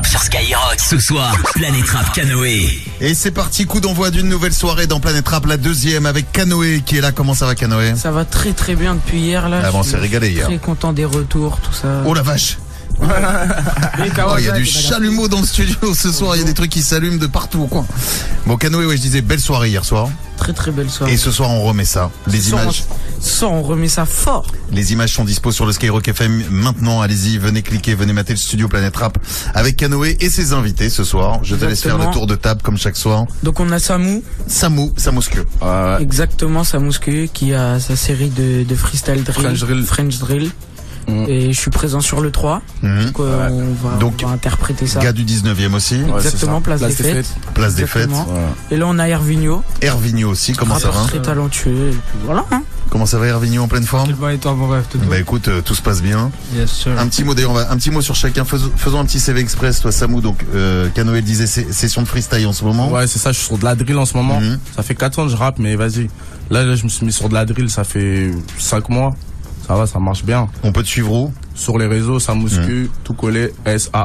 Rap sur Skyrock. Ce soir, Planète Rap Canoë. Et c'est parti, coup d'envoi d'une nouvelle soirée dans Planète Rap, la deuxième avec Canoë qui est là. Comment ça va, Canoë? Ça va très très bien depuis hier là. Ah bon, on s'est régalé hier. Très content des retours, tout ça. Oh la vache. Oh, il y a du chalumeau dans le studio ce soir, il y a des trucs qui s'allument de partout quoi. Bon, Canoë, ouais, je disais belle soirée hier soir. Très très belle soirée. Et ce soir on remet ça. Les images. Ce soir on remet ça fort. Les images sont dispo sur le Skyrock FM maintenant. Allez-y, venez cliquer, venez mater le studio Planète Rap avec Canoë et ses invités ce soir. Je te laisse faire le tour de table comme chaque soir. Donc on a Samousque. Exactement, Samousque qui a sa série de freestyle drill, French Drill. Et je suis présent sur le 3. Donc, on va interpréter ça. Gars du 19e aussi. Exactement, place des fêtes. Place des fêtes. Et là on a Hervinho. Hervinho aussi, comment ça va? Très talentueux. Et puis voilà. Comment ça va, Hervinho, en pleine forme? Et toi, mon rêve, Bah écoute, tout se passe bien. Yes, sir. Un petit mot d'ailleurs, un petit mot sur chacun. Faisons un petit CV express, toi Samou. Donc Canoë disait session de freestyle en ce moment. Ouais, c'est ça, je suis sur de la drill en ce moment. Ça fait 4 ans que je rappe, mais vas-y. Là, je me suis mis sur de la drill, ça fait 5 mois. Ça va, ça marche bien. On peut te suivre où? Sur les réseaux, Samouscu, tout collé,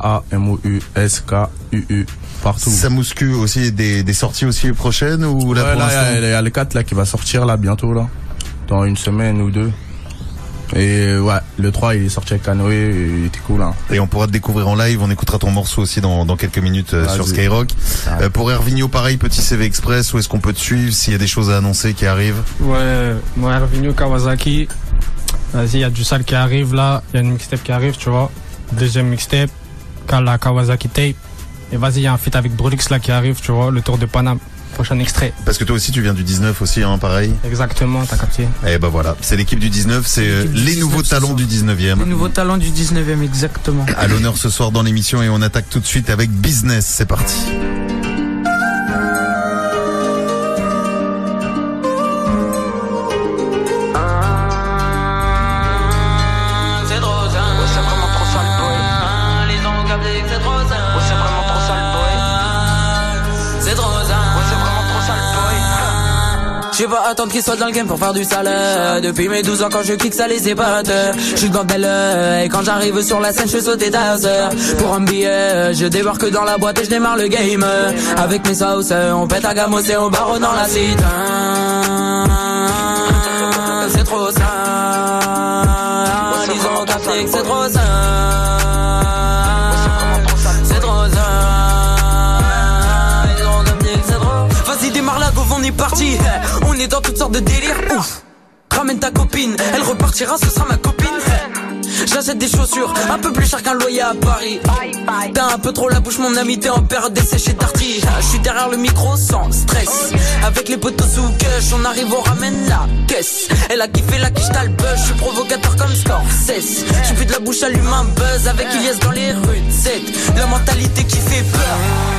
SAAMOUSKUU, partout. Samouscu aussi, des sorties aussi prochaines ou là, ouais, pour l'instant? Il y a le 4 là qui va sortir là bientôt là, dans une semaine ou deux. Et ouais, le 3 il est sorti avec Canoë, il était cool hein. Et on pourra te découvrir en live, on écoutera ton morceau aussi dans quelques minutes sur Skyrock. Pour Hervinho, pareil, petit CV express, où est-ce qu'on peut te suivre s'il y a des choses à annoncer qui arrivent? Ouais, moi Hervinho Kawasaki. Vas-y, il y a du sale qui arrive là, il y a une mixtape qui arrive, tu vois. Deuxième mixtape, la Kawasaki Tape. Et vas-y, il y a un feat avec Brulix là qui arrive, tu vois, le Tour de Paname. Prochain extrait. Parce que toi aussi tu viens du 19 aussi, hein, pareil. Exactement, t'as capté. Et ben voilà, c'est l'équipe du 19, c'est les nouveaux talents du 19e. Les nouveaux talents du 19e, exactement. À l'honneur ce soir dans l'émission et on attaque tout de suite avec Business, c'est parti. Je vais pas attendre qu'il soit dans le game pour faire du sale. Depuis mes 12 ans quand je kick ça les épate. Je suis dans belle et quand j'arrive sur la scène je fais sauter ta sœur. Pour un billet je débarque dans la boîte et je démarre le game. Avec mes sauces on pète à gamos et on barre dans la cite. C'est trop ça. Ils ont capté que c'est trop ça. C'est trop ça. Ils ont capté que c'est trop. Vas-y démarre la go, on est parti. On est dans toutes sortes de délires. Ouf. Ramène ta copine, elle repartira, ce sera ma copine. J'achète des chaussures, un peu plus cher qu'un loyer à Paris. T'as un peu trop la bouche mon ami, t'es en période d'essai chez Darty. Je suis derrière le micro sans stress. Avec les potos sous gush, on arrive, on ramène la caisse. Elle a kiffé la quiche, t'as le buzz, je suis provocateur comme Scorsese. J'suis plus de la bouche, allume un buzz avec Ilias dans les rues. C'est la mentalité qui fait peur.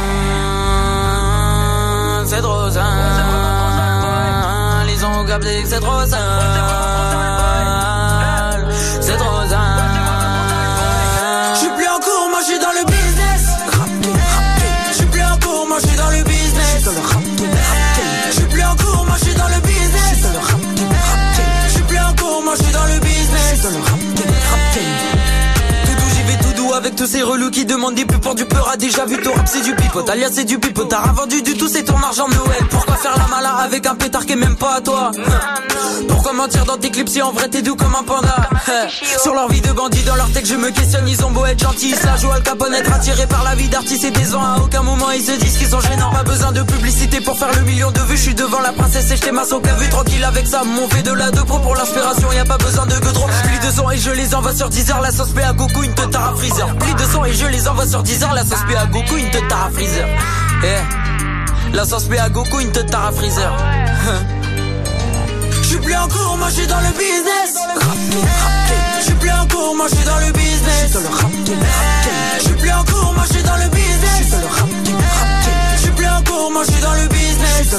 C'est trop ça. Ils ont capté que c'est trop ça. C'est trop ça. J'suis plus en cours, moi j'suis dans le business. J'suis plus en cours, moi j'suis dans le business. J'suis plus en cours, moi j'suis dans le business. J'suis plus en cours, moi j'suis dans le business. Avec tous ces relous qui demandent des pubs pour du peur a déjà vu ton rap c'est du pipeau, Talia c'est du pipeau, t'as rien vendu du tout c'est ton argent Noël. Pourquoi faire la mala avec un pétard qui est même pas à toi? Pourquoi mentir dans tes clips si en vrai t'es doux comme un panda? Sur leur vie de bandit, dans leur texte je me questionne, ils ont beau être gentils, ça joue Al Capone, être attiré par la vie d'artiste et des ans, à aucun moment ils se disent qu'ils sont gênants. Pas besoin de publicité pour faire le million de vues, je suis devant la princesse et j't'ai ma sauce vu tranquille avec ça, mon fait de la 2 Pro pour l'inspiration, y a pas besoin de godron. Plis de son et je les envoie sur 10 heures, la sauce P à Goku, une te tara freezer. Plis de son et je les envoie sur 10 heures, la sauce P à Goku, une te tara freezer. La sauce P à Goku, une te tara freezer. J'suis plus en cours, moi j'suis dans le business. J'suis plus en cours, moi j'suis dans le business. J'suis plus en cours, moi j'suis dans le business. J'suis plus en cours, moi j'suis dans le business.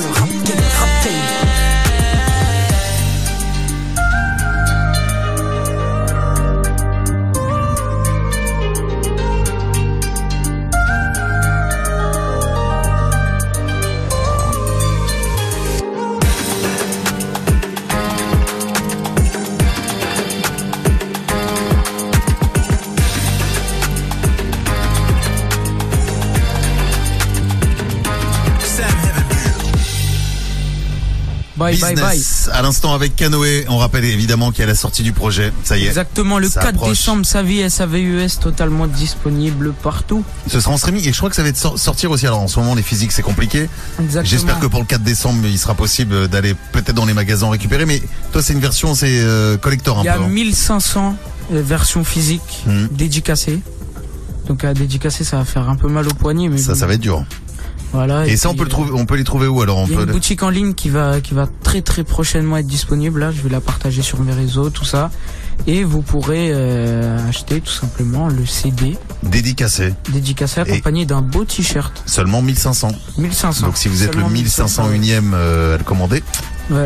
Bye, Business, bye. À l'instant avec Canoë, on rappelle évidemment qu'il y a la sortie du projet, ça y est. Exactement, le 4 décembre, Savi SAVUS totalement disponible partout. Ce sera en streaming et je crois que ça va être sortir aussi. Alors en ce moment les physiques c'est compliqué. Exactement. J'espère que pour le 4 décembre il sera possible d'aller peut-être dans les magasins récupérer, mais toi c'est une version collector un peu. Il y a 1500 versions physiques dédicacées. Donc à dédicacer ça va faire un peu mal au poignet, mais ça va être dur. Voilà. Et ça on peut le trouver, on peut les trouver où alors? Il y a une boutique en ligne qui va très très prochainement être disponible. Là, je vais la partager sur mes réseaux, tout ça. Et vous pourrez acheter tout simplement le CD dédicacé accompagné d'un beau t-shirt. Seulement 1500. 1500. Donc si vous êtes le 1501e à le commander. Ouais.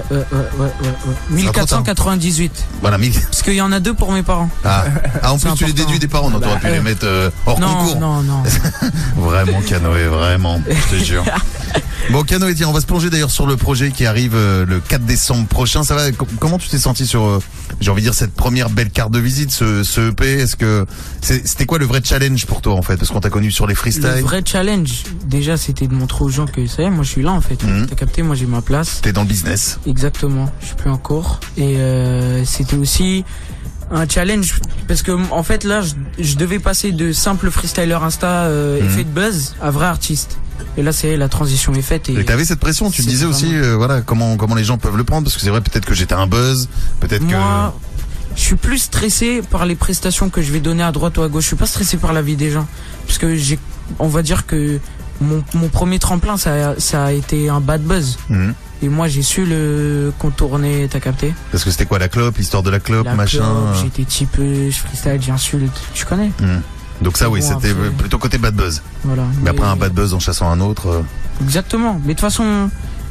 1498. Voilà, parce qu'il y en a 2 pour mes parents. En plus tu les déduis des parents, donc t'aurais pu les mettre hors concours. Non. Vraiment Canoë, vraiment, je te jure. Bon Canoë, tiens, on va se plonger d'ailleurs sur le projet qui arrive le 4 décembre prochain. Ça va? Comment tu t'es senti sur, j'ai envie de dire, cette première belle carte de visite, ce EP? Est-ce que c'était quoi le vrai challenge pour toi en fait? Parce qu'on t'a connu sur les freestyles. Le vrai challenge, déjà, c'était de montrer aux gens que ça y est, moi je suis là en fait. T'as capté, moi j'ai ma place. T'es dans le business. Exactement, je suis plus en cours. Et c'était aussi un challenge parce que en fait là, je devais passer de simple freestyler Insta effet de buzz à vrai artiste. Et là, c'est la transition est faite. Et t'avais cette pression, tu disais aussi, voilà, comment les gens peuvent le prendre, parce que c'est vrai, peut-être que j'étais un buzz, peut-être que... Moi, je suis plus stressé par les prestations que je vais donner à droite ou à gauche. Je suis pas stressé par la vie des gens, parce que on va dire que mon premier tremplin, ça a été un bad buzz. Et moi, j'ai su le contourner, t'as capté? Parce que c'était quoi, la clope, l'histoire de la clope, machin? J'étais typeux, je freestyle, j'insulte, tu connais? Donc ça, oui, c'était plutôt côté bad buzz. Voilà. Mais après un bad buzz en chassant un autre. Exactement. Mais de toute façon,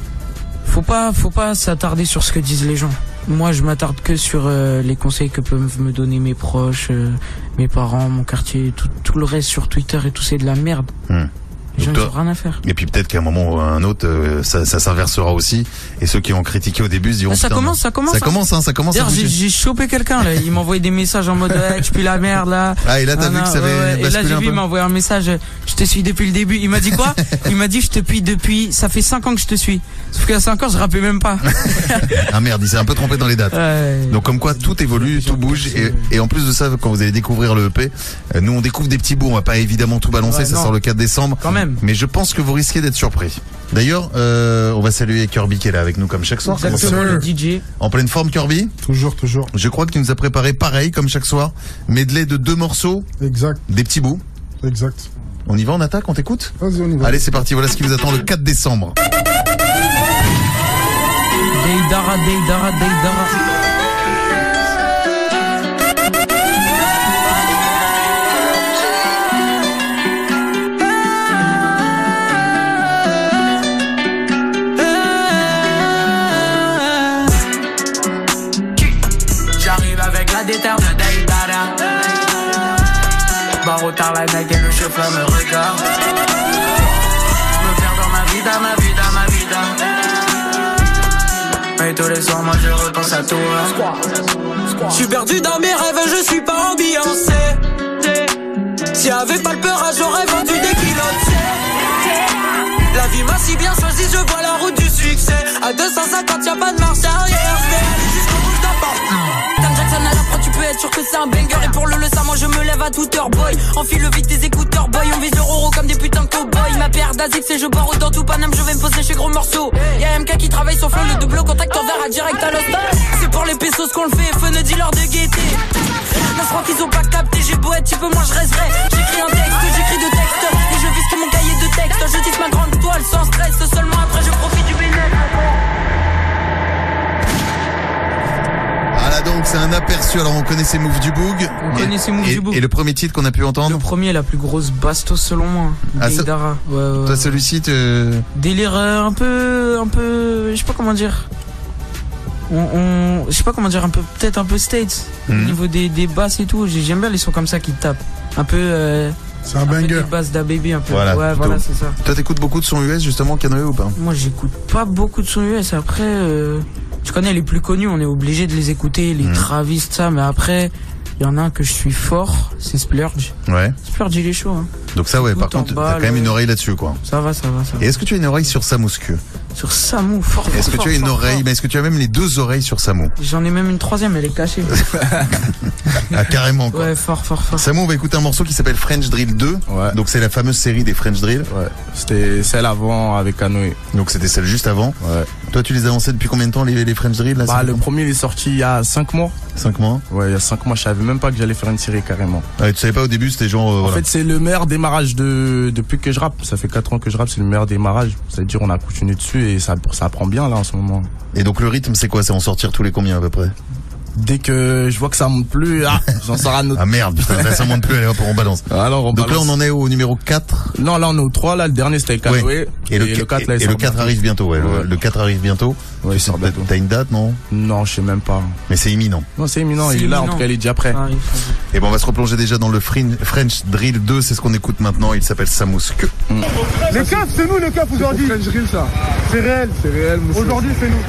faut pas s'attarder sur ce que disent les gens. Moi, je m'attarde que sur les conseils que peuvent me donner mes proches, mes parents, mon quartier, tout le reste sur Twitter et tout, c'est de la merde. J'en ai rien à faire. Et puis peut-être qu'à un moment ou à un autre, ça s'inversera aussi. Et ceux qui ont critiqué au début se diront. Ça commence. Ça commence. D'ailleurs, j'ai chopé quelqu'un là. Il m'a envoyé des messages en mode tu pues la merde là. Et là t'as vu que ça avait. Et là j'ai vu, il m'a envoyé un message. Je te suis depuis le début. Il m'a dit quoi? Il m'a dit je te suis depuis. Ça fait 5 ans que je te suis. Sauf qu'il y a 5 ans, je rappelais même pas. Merde, il s'est un peu trompé dans les dates. Donc comme quoi tout évolue, tout bouge. Et en plus de ça, quand vous allez découvrir le EP, nous on découvre des petits bouts. On va pas évidemment tout balancer. Ça sort le 4 décembre. Quand même. Mais je pense que vous risquez d'être surpris. D'ailleurs, on va saluer Kirby qui est là avec nous comme chaque soir. Exactement, le DJ. En pleine forme, Kirby? Toujours. Je crois que tu nous as préparé pareil comme chaque soir. Medley de 2 morceaux. Exact. Des petits bouts. Exact. On y va, on attaque, on t'écoute? Vas-y, on y va. Allez, c'est parti, voilà ce qui vous attend le 4 décembre. Deidara. Déter de Deidara. Barreau tard la night et le chauffeur me regarde. Me perds dans ma vida. Mais tous les soirs moi je repense à toi. Je suis perdu dans mes rêves, je suis pas ambiancé. S'il y avait pas le peurage, j'aurais vendu des kilos. La vie m'a si bien choisi, je vois la route du succès. À 250 y'a pas de marche arrière. Je vais aller jusqu'au bout d'abord. Comme Jackson à la pro, tu peux être sûr que c'est un banger. Et pour le ça, moi je me lève à toute heure, boy. Enfile vite tes écouteurs, boy. On vise le roro comme des putains de cow-boys. Ma paire d'Azix et je bois autant tout Paname. Je vais me poser chez Gros Morceau. Y'a MK qui travaille sur flow, le double contact en verre à direct à l'hosta. C'est pour les pesos qu'on le fait, feu ne dealer de gaieté. Non, je crois qu'ils ont pas capté, j'ai beau être, tu peux, moi je resterai. J'écris un texte, j'écris 2 textes. Et je vise que mon cahier de texte. Je tisse ma grande toile sans stress. Seulement après je profite du bénéfice. Voilà, donc c'est un aperçu. Alors on connaissait Move du Boug. Et le premier titre qu'on a pu entendre? Le premier, la plus grosse bastos selon moi. Deidara. Ouais. Toi celui-ci délire un peu, je sais pas comment dire. Je sais pas comment dire, peut-être un peu States. Au niveau des basses et tout, j'aime bien les sons comme ça qui tapent. Un peu c'est un banger. Des basses d'ABaby un peu. Voilà, ouais, voilà, c'est ça. Toi t'écoutes beaucoup de sons US justement, Canoë, ou pas? Moi j'écoute pas beaucoup de sons US. Après tu connais les plus connus, on est obligé de les écouter, les Travis, ça, mais après il y en a un que je suis fort, c'est Splurge. Ouais. Splurge il est chaud, hein. Donc ça, ouais, par contre, t'as quand même une oreille là-dessus, quoi. Ça va. Et est-ce que tu as une oreille sur Samousque? Sur Samu, fort. Est-ce que tu as une oreille, mais est-ce que tu as même les deux oreilles sur Samu? J'en ai même une troisième, elle est cachée. Ah, carrément, quoi. Ouais, fort. Samu, on va écouter un morceau qui s'appelle French Drill 2. Ouais. Donc c'est la fameuse série des French Drill. Ouais. C'était celle avant avec Canoë. Donc c'était celle juste avant. Ouais. Toi, tu les as lancés depuis combien de temps, les French Drill, là? Le premier, il est sorti il y a 5 mois. 5 mois? Ouais, il y a 5 mois, je savais même pas que j'allais faire une série carrément. Ouais, tu savais pas au début, c'était genre, En voilà. fait, c'est le meilleur démarrage depuis que je rappe. Ça fait 4 ans que je rappe, c'est le meilleur démarrage. C'est-à-dire, on a continué dessus et ça prend bien, là, en ce moment. Et donc le rythme, c'est quoi? C'est en sortir tous les combien, à peu près? Dès que je vois que ça monte plus, j'en sors un autre. Ah merde, putain, là, ça monte plus, allez hop, on balance. Alors, Donc là, on en est au numéro 4. Non, là, on est au 3, là, le dernier, c'était Canoë. Ouais. Et le 4, là, le 4 arrive bientôt, ouais. Ouais. Le 4 arrive bientôt. Ouais, il sort bientôt. T'as une date, non? Non, je sais même pas. Mais c'est imminent. Non, c'est imminent, C'est il est là, en imminent. tout cas, il est déjà prêt. Ça arrive. Et bon, on va se replonger déjà dans le French Drill 2, c'est ce qu'on écoute maintenant, il s'appelle Samouske. Les keufs, c'est nous les keufs aujourd'hui. French Drill, ça. C'est réel. C'est réel, monsieur. Aujourd'hui, c'est nous.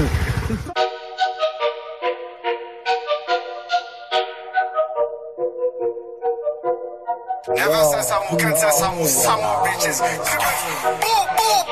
Never say some can say some bitches. Boom, boom,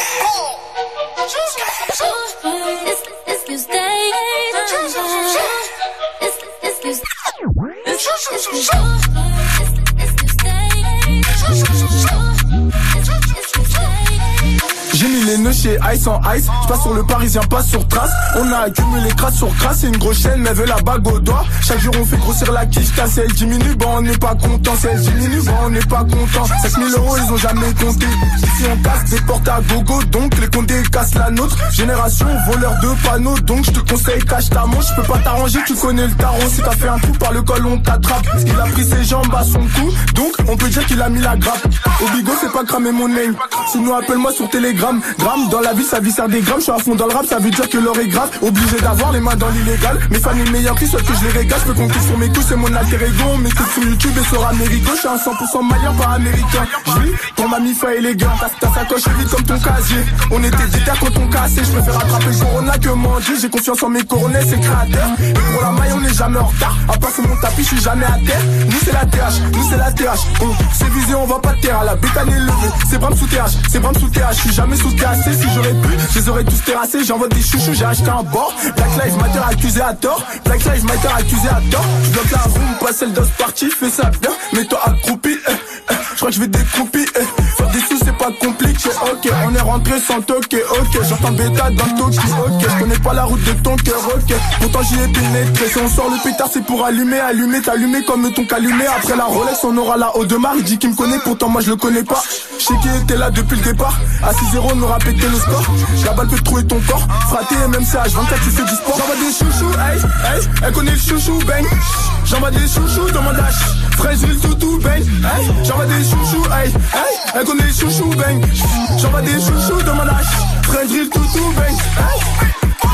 J'ai mis les nœuds chez Ice en Ice. J'passe sur le Parisien, pas sur trace. On a accumulé crasse sur crasse. C'est une grosse chaîne, mais veut la bague au doigt. Chaque jour on fait grossir la quiche. Si elle diminue, bon on n'est pas content. Si elle diminue, bon on n'est pas content. 5000 euros, ils ont jamais compté. Ici on casse des portes à gogo. Donc les condés cassent la nôtre. Génération voleur de panneaux. Donc je te conseille cache ta manche. Je peux pas t'arranger, tu connais le tarot. Si t'as fait un coup par le col, on t'attrape. Il a pris ses jambes à son cou. Donc on peut dire qu'il a mis la grappe. Au bigot, c'est pas cramer mon name. Sinon appelle-moi sur Telegram. Gramme dans la vie, sa vie sert des grammes. Je suis à fond dans le rap, ça veut dire que l'or est grave. Obligé d'avoir les mains dans l'illégal. Mes fans est meilleur qui souhaitent que je les régale. Je peux compter sur mes couilles, c'est mon alter ego. Mais c'est sur YouTube et sur Américo. Je suis un 100% malien, pas américain. Je vis pour ma mifa élégant. Ta sacoche est vide comme ton casier. On était déter quand on cassait. Je préfère attraper le corona que manger. J'ai confiance en mes coronets, c'est créateur. Et pour la maille, on n'est jamais en retard. À part sur mon tapis, je suis jamais à terre. Nous c'est la TH, nous c'est la TH. On s'est visé, on va pas de terre. À la bétane est levée. C'est Bram sous TH, c'est Bram sous TH. Je suis jamais sous THC. Si j'aurais pu, je les aurais tous terrassés. J'envoie des chouchous, j'ai acheté un bord. Black Lives Matter accusé à tort. Black Lives Matter accusé à tort. Je bloque la room, pas celle d'os party. Fais ça bien, mets-toi accroupi. Je crois que je vais décrouper. Faire des sous, c'est pas compliqué. Ok, on est rentré sans toquer. Ok, j'entends bêta dans le toqué. Ok, je connais pas la route de ton cœur. Ok, pourtant j'y ai pénétré. Si on sort le pétard, c'est pour allumer. T'allumer comme ton qu'allumé. Après la Rolex, on aura la Audemars. Il dit qu'il me connaît, pourtant moi je le connais pas. Je sais qui était là depuis le départ. À 6-0, on aura pété le score. La balle peut trouver ton corps. Fraté, même si H24, tu fais du sport. J'envoie des chouchous, hey, elle connaît le chouchou, bang. J'envoie des chouchous, demande à fraise, huile, toutou, bang. Hey, j'envoie des chouchous, hey, elle connaît le chouchou, bang. J'envoie des chouchous, demande à fraise, huile, toutou, bang. Hey.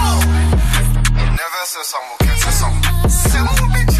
Never say some can say some bitches.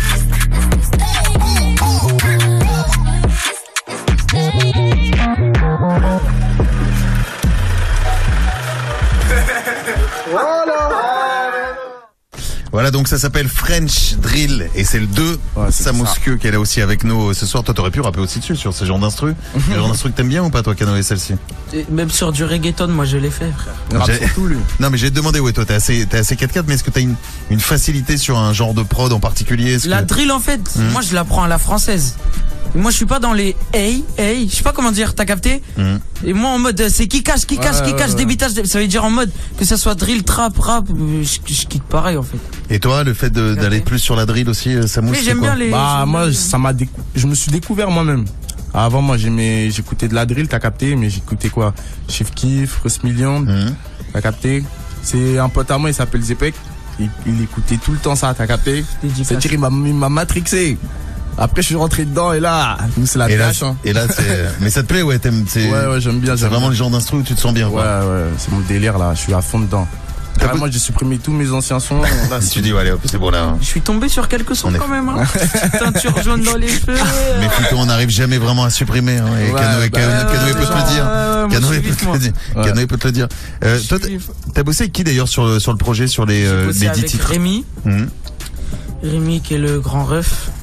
Voilà, donc ça s'appelle French Drill et c'est le 2. Ouais, c'est Samouske qui est là aussi avec nous ce soir. Toi, t'aurais pu rapper aussi dessus sur ce genre d'instru. Le genre d'instru que t'aimes bien ou pas, toi, Canoë, celle-ci? Et même sur du reggaeton, moi je l'ai fait, frère. Il rappe J'ai- surtout, lui. Non, mais j'ai demandé, ouais, toi, t'es assez 4-4, mais est-ce que t'as une facilité sur un genre de prod en particulier? Est-ce La que- drill, en fait, moi je la prends à la française. Moi je suis pas dans les hey, je sais pas comment dire, t'as capté? Et moi en mode c'est qui cache, débitage, ça veut dire en mode que ça soit drill, trap, rap, je quitte pareil en fait. Et toi, le fait d'aller plus sur la drill aussi, Samouske? Oui, j'aime bien les. Bah, j'aime moi, bien je me suis découvert moi-même. Avant, moi, j'écoutais de la drill, t'as capté, mais j'écoutais quoi? Chef Kiff, Russ Million, t'as capté? C'est un pote à moi, il s'appelle Zepek. Il écoutait tout le temps ça, t'as capté? Dédicace. C'est-à-dire, il m'a matrixé. Après, je suis rentré dedans et là, nous, c'est la Et là, tâche, hein. c'est, mais ça te plaît, ouais, Ouais, j'aime bien, c'est vraiment le genre d'instru où tu te sens bien, Ouais, quoi. ouais, c'est mon délire, là. Je suis à fond dedans. Là, moi, j'ai supprimé tous mes anciens sons. Là, Si tu dis, ouais, allez, hop, c'est bon, là. Je suis tombé sur quelques sons On est- quand même, hein. Petite teinture jaune dans les cheveux. Mais plutôt, on n'arrive jamais vraiment à supprimer, hein. Et Ouais, Canoë bah, peut te le dire. moi, je Canoë suis peut vif, te moi. le dire. Ouais. Canoë peut te le dire. Toi, t'as bossé avec qui d'ailleurs sur le projet, sur les J'ai bossé 10 avec titres? Rémi. Mhm. Rémi qui est le grand ref.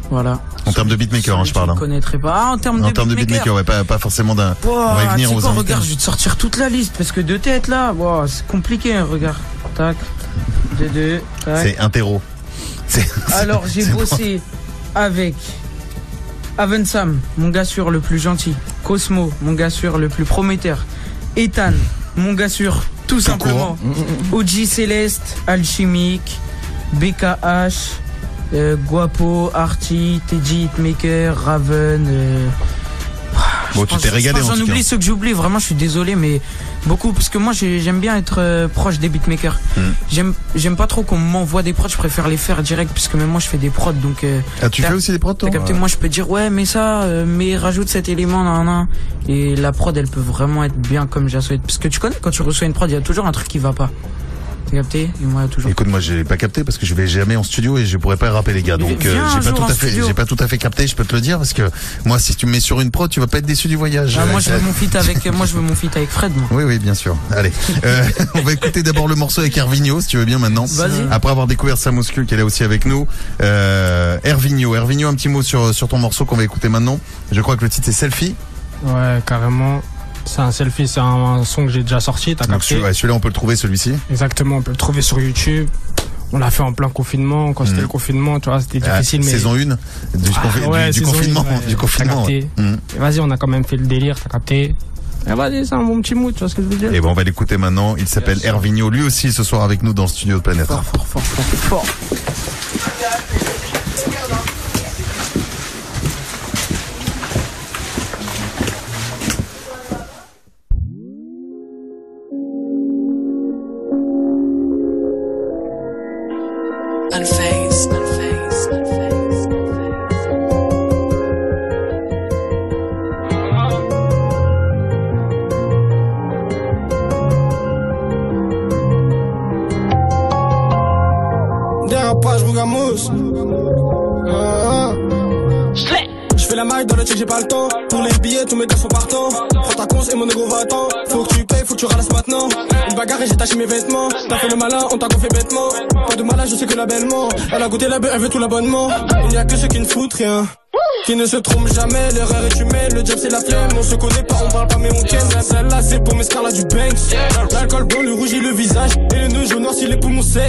Voilà. En termes de beatmaker, je parle. Je ne connaîtrais pas. Ah, en termes de beatmaker, ouais, pas forcément d'un. On va y venir aux invités. Regarde, je vais te sortir toute la liste parce que de tête là, wow, c'est compliqué. Regarde, tac, de, tac. C'est interro. Alors j'ai bossé avec Avensam, mon gars sûr le plus gentil. Cosmo, mon gars sûr le plus prometteur. Ethan, mon gars sûr tout simplement. OG Céleste, Alchimique, BKH, Guapo, Arty, Teddy Hitmaker, Raven. Bon, tu t'es régalé en tout cas. J'en oublie ceux que j'oublie, vraiment je suis désolé, mais beaucoup, parce que moi j'aime bien être proche des beatmakers. J'aime pas trop qu'on m'envoie des prods, je préfère les faire direct, puisque même moi je fais des prods, donc. Tu fais aussi des prods, toi? Moi je peux dire ouais, mais ça, mais rajoute cet élément, nan. Et la prod elle peut vraiment être bien comme je la souhaite, parce que tu connais quand tu reçois une prod, il y a toujours un truc qui va pas. T'as capté? Et moi toujours. Écoute, moi j'ai pas capté parce que je vais jamais en studio et je pourrais pas rapper les gars, donc j'ai pas tout à fait capté, je peux te le dire, parce que moi si tu me mets sur une prod, tu vas pas être déçu du voyage. Moi je veux mon feat avec Fred, moi. Oui, bien sûr. Allez, on va écouter d'abord le morceau avec Hervinho, si tu veux bien maintenant. Vas-y. Après avoir découvert Sam Muscle qui est là aussi avec nous. Hervinho, un petit mot sur ton morceau qu'on va écouter maintenant. Je crois que le titre c'est Selfie. Ouais, carrément. C'est un selfie, c'est un son que j'ai déjà sorti, t'as capté. Celui-là on peut le trouver, celui-ci. Exactement, on peut le trouver sur YouTube. On l'a fait en plein confinement, quand c'était le confinement, tu vois, c'était difficile. Mais... Saison 1 du confinement. Du confinement. Ouais. Vas-y, on a quand même fait le délire, t'as capté. Et vas-y, c'est un bon petit mood, tu vois ce que je veux dire. Et bon, on va l'écouter maintenant. Il s'appelle Hervinho, lui aussi ce soir avec nous dans le studio de Planète Rap. Fort. Je fais la maille dans le check, j'ai pas le temps. Tous les billets, tous mes gars sont partants. Prends ta conce et mon ego va attendre. Faut que tu payes, faut que tu ralasses maintenant. Une bagarre et j'ai taché mes vêtements. T'as fait le malin, on t'a gonflé bêtement. Pas de malin, je sais que l'abellement. Elle a goûté la bœuf, elle veut tout l'abonnement. Il n'y a que ceux qui ne foutent rien, qui ne se trompent jamais, l'erreur est humaine, le job c'est la flemme. On se connaît pas, on parle pas mais on ken. Celle-là c'est pour mes scarlats du Banks. L'alcool blanc, le rouge et le visage. Et le nœud jaune noir si les poumons secs.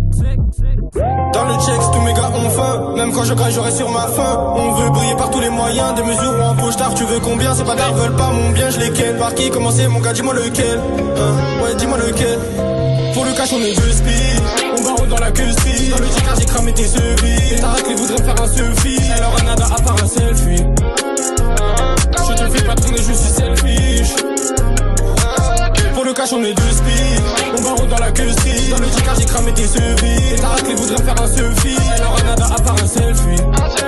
Dans le checks, tous mes gars ont faim. Même quand je crache, j'aurai sur ma faim. On veut briller par tous les moyens. Des mesures ou en poche tard, tu veux combien? C'est pas tard, veulent pas mon bien, je les ken. Par qui commencer mon gars, dis-moi lequel. Ouais, dis-moi lequel. Pour le cash, on est deux speed. On barre dans la custerie. Dans le car j'ai cramé tes sevis. Ta raclée voudrait me faire un selfie. Elle aura nada à part un selfie. Je te fais pas tourner, je suis selfish. Pour le cash, on est deux speed. On barre dans la custerie. Dans le car j'ai cramé tes sevis. Ta raclée voudrait me faire un selfie. Elle aura nada à part un selfie.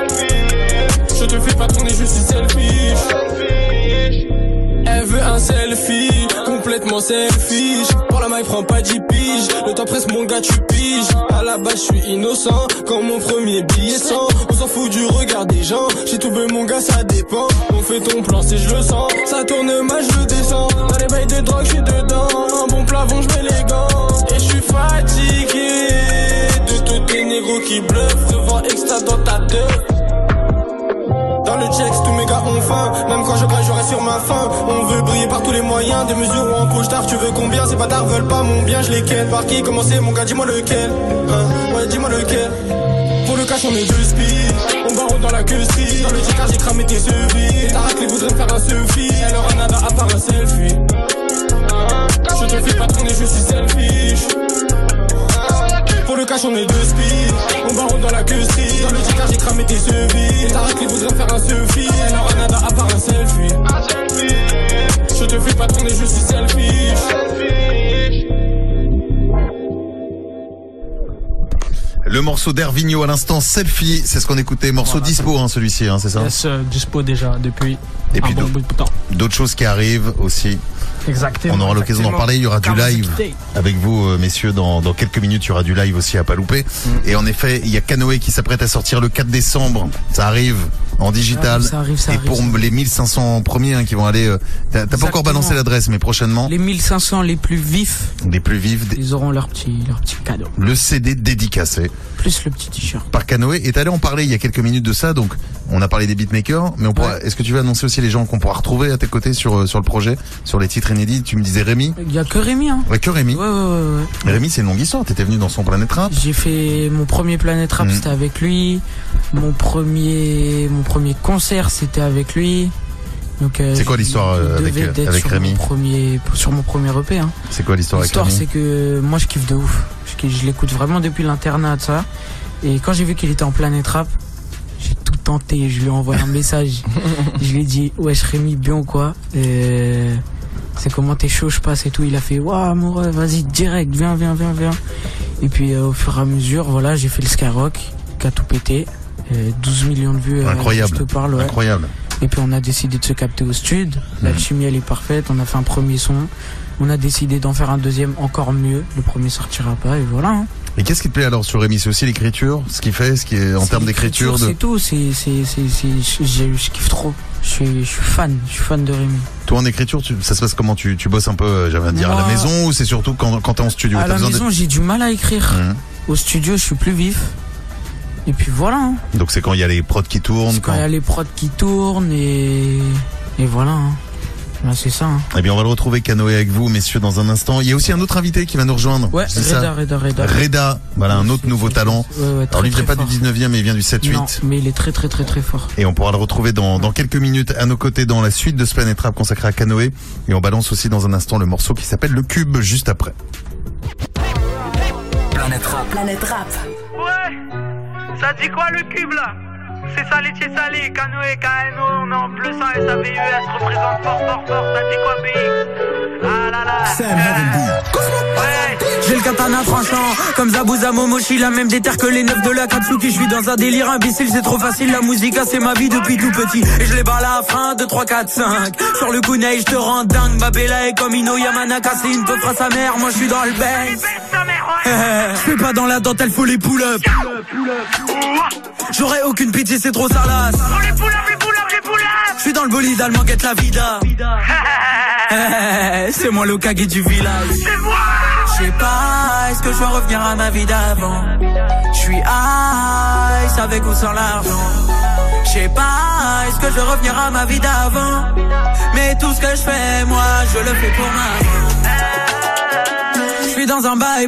Je te fais pas tourner, je suis selfish. Elle veut un selfie, complètement selfish. Pour la maille, prends pas 10 piges. Le temps presse, mon gars, tu piges. À la base, je suis innocent, comme mon premier billet 100. On s'en fout du regard des gens. J'ai tout vu, mon gars, ça dépend. On fait ton plan, si je le sens. Ça tourne mal, je descends. Dans les bails de drogue, je suis dedans. Un bon plafond, je mets les gants. Et je suis fatigué de tous tes négros qui bluffent. Devant extra dans ta tête. Dans le checks, tous mes gars ont faim. Même quand je crache, j'aurai sur ma faim. On veut briller par tous les moyens. Des mesures ou en poche tard, tu veux combien? C'est pas tard, veulent pas mon bien, je les ken. Par qui commencer mon gars, dis-moi lequel. Ouais, dis-moi lequel. Pour le cash, on est deux speed. On barre dans la custerie. Dans le car j'ai cramé tes sevis. Ta raclée voudrait me faire un selfie. Elle aura nada à part un selfie. Je te fais pas tourner, je suis selfish. Pour le cash, on est deux speed. On barre dans la custerie. Dans le car j'ai cramé tes sevis. Ta raclée voudrait me faire un selfie. Elle aura nada à part un selfie. Je te fais pas tourner, je suis selfish. Le morceau d'Hervinho à l'instant, Selfie, c'est ce qu'on écoutait. Morceau voilà, dispo, celui-ci, c'est ça? Yes, dispo déjà depuis et puis un bon bout de temps. D'autres choses qui arrivent aussi. Exactement. On aura l'occasion d'en parler. Il y aura du live avec vous, messieurs, dans quelques minutes. Il y aura du live aussi à pas louper. Et en effet, il y a Canoë qui s'apprête à sortir le 4 décembre. Ça arrive. en digital. Ça arrive. Et pour les 1500 premiers qui vont aller, t'as pas encore balancé l'adresse, mais prochainement. Les 1500 les plus vifs. Ils auront leur petit cadeau. Le CD dédicacé. Plus le petit t-shirt. Par Canoë. Et t'allais en parler il y a quelques minutes de ça, donc on a parlé des beatmakers, mais est-ce que tu veux annoncer aussi les gens qu'on pourra retrouver à tes côtés sur le projet, sur les titres inédits? Tu me disais Rémi. Il y a que Rémi, hein. Ouais, que Rémi. Ouais. Rémi, c'est une longue histoire. T'étais venu dans son Planète Rap. J'ai fait mon premier Planète Rap, c'était avec lui. Mon premier concert, c'était avec lui. Donc, c'est quoi l'histoire avec Rémi? Sur mon premier EP, hein. C'est quoi l'histoire avec Rémi? L'histoire, c'est que moi, je kiffe de ouf. Je l'écoute vraiment depuis l'internat, ça. Et quand j'ai vu qu'il était en Planète Rap, j'ai tout tenté. Je lui ai envoyé un message. Je lui ai dit, wesh Rémi, bien ou quoi? C'est comment t'es chaud, je passe et tout. Il a fait, waouh, amoureux, vas-y, direct, viens. Et puis, au fur et à mesure, voilà, j'ai fait le Skyrock, qui a tout pété. 12 millions de vues. Incroyable. Je te parle, ouais. Incroyable. Et puis, on a décidé de se capter au stud. L'alchimie, elle est parfaite. On a fait un premier son. On a décidé d'en faire un deuxième encore mieux. Le premier sortira pas, et voilà, hein. Et qu'est-ce qui te plaît alors sur Rémi? C'est aussi l'écriture, ce qu'il fait, ce qui est en termes d'écriture. C'est tout. Je kiffe trop. Je suis fan de Rémi. Toi en écriture, ça se passe comment? Tu bosses un peu, j'allais dire, à la maison, ou c'est surtout quand t'es en studio? À la maison, j'ai du mal à écrire. Au studio, je suis plus vif. Et puis voilà, hein. Donc c'est quand il y a les prods qui tournent. Quand il y a les prods qui tournent et voilà, hein. Là, c'est ça, hein. Eh bien, on va le retrouver Canoë avec vous, messieurs, dans un instant. Il y a aussi un autre invité qui va nous rejoindre. Ouais, Reda. Voilà, un autre nouveau talent. Ouais, alors, lui, il vient pas du 19e, mais il vient du 7-8. Non, mais il est très fort. Et on pourra le retrouver dans quelques minutes à nos côtés dans la suite de ce Planète Rap consacré à Canoë. Et on balance aussi dans un instant le morceau qui s'appelle Le Cube, juste après. Planète Rap. Ouais, ça dit quoi le Cube là? C'est Salitier Salé, Canoë, KNO, on est en bleu sang et sa VUS représente fort, ça dit quoi BX? Ah là là. J'ai le katana tranchant, comme Zabouza Momoshi, la même déterre que les neufs de la Katsuki. Je suis dans un délire imbécile, c'est trop facile, la musique c'est ma vie depuis tout petit. Et je les bats à la fin, 2, 3, 4, 5. Sur le kunai, je te rends dingue, ma Bella est comme Ino Yamanaka, c'est une peu fra sa mère, moi je suis dans le bang. Je fais pas dans la dentelle, faut les pull-up. J'aurais aucune pitié, c'est trop salace. Les pull-up. Je suis dans le bolide allemand, guette la vida. C'est moi le Kage du village. C'est moi. Je sais pas, est-ce que je vais revenir à ma vie d'avant? Je suis ice avec ou sans l'argent. Je sais pas, est-ce que je vais revenir à ma vie d'avant? Mais tout ce que je fais, moi, je le fais pour ma. Je suis dans un bye.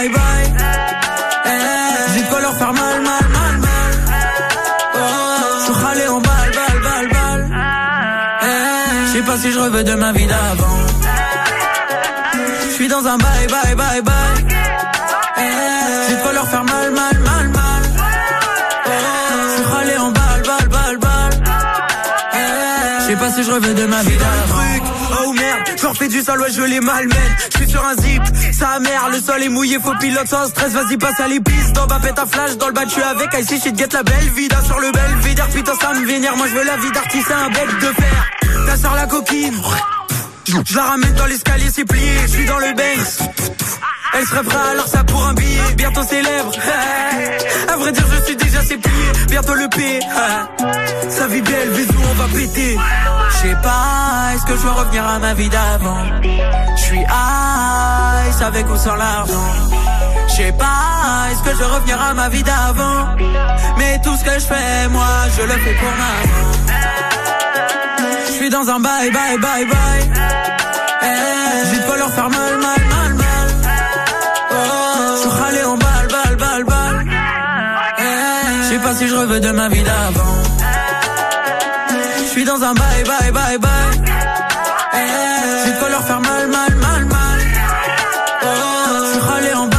J'ai de quoi leur faire mal. Je suis râlé en balle. Je sais pas si je reviens de ma vie d'avant. Je suis dans un bye. J'ai de quoi leur faire mal. Je suis râlé en balle. Je sais pas si je reviens de ma vie d'avant. Oh merde, je leur fais du sale, ouais je les malmène. Je suis sur un zip, sa mère, le sol est mouillé, faut pilote sans stress, vas-y passe à l'épice. Dans bas pète un flash, dans le bas tu avec ici shit get la belle vida sur le belvédère. Putain ça me vénère, moi je veux la vie d'artiste, un bec de fer. Ta soeur la coquine, je la ramène dans l'escalier, c'est plié, je suis dans le Benz. Elle serait prête alors ça pour un billet, bientôt célèbre. À vrai dire je suis déjà c'est plié, bientôt le P. Sa vie belle, bisous on va péter. Je sais pas, est-ce que je vais revenir à ma vie d'avant? Je suis ice avec ou sans l'argent. Je sais pas, est-ce que je vais revenir à ma vie d'avant? Mais tout ce que je fais, moi, je le fais pour ma. Je suis dans un bye. J'ai de quoi leur faire mal. Je suis râlé en balle. Je sais pas si je reviens de ma vie d'avant. Je suis dans un bye. J'ai de quoi leur faire mal. Je suis râlé en balle.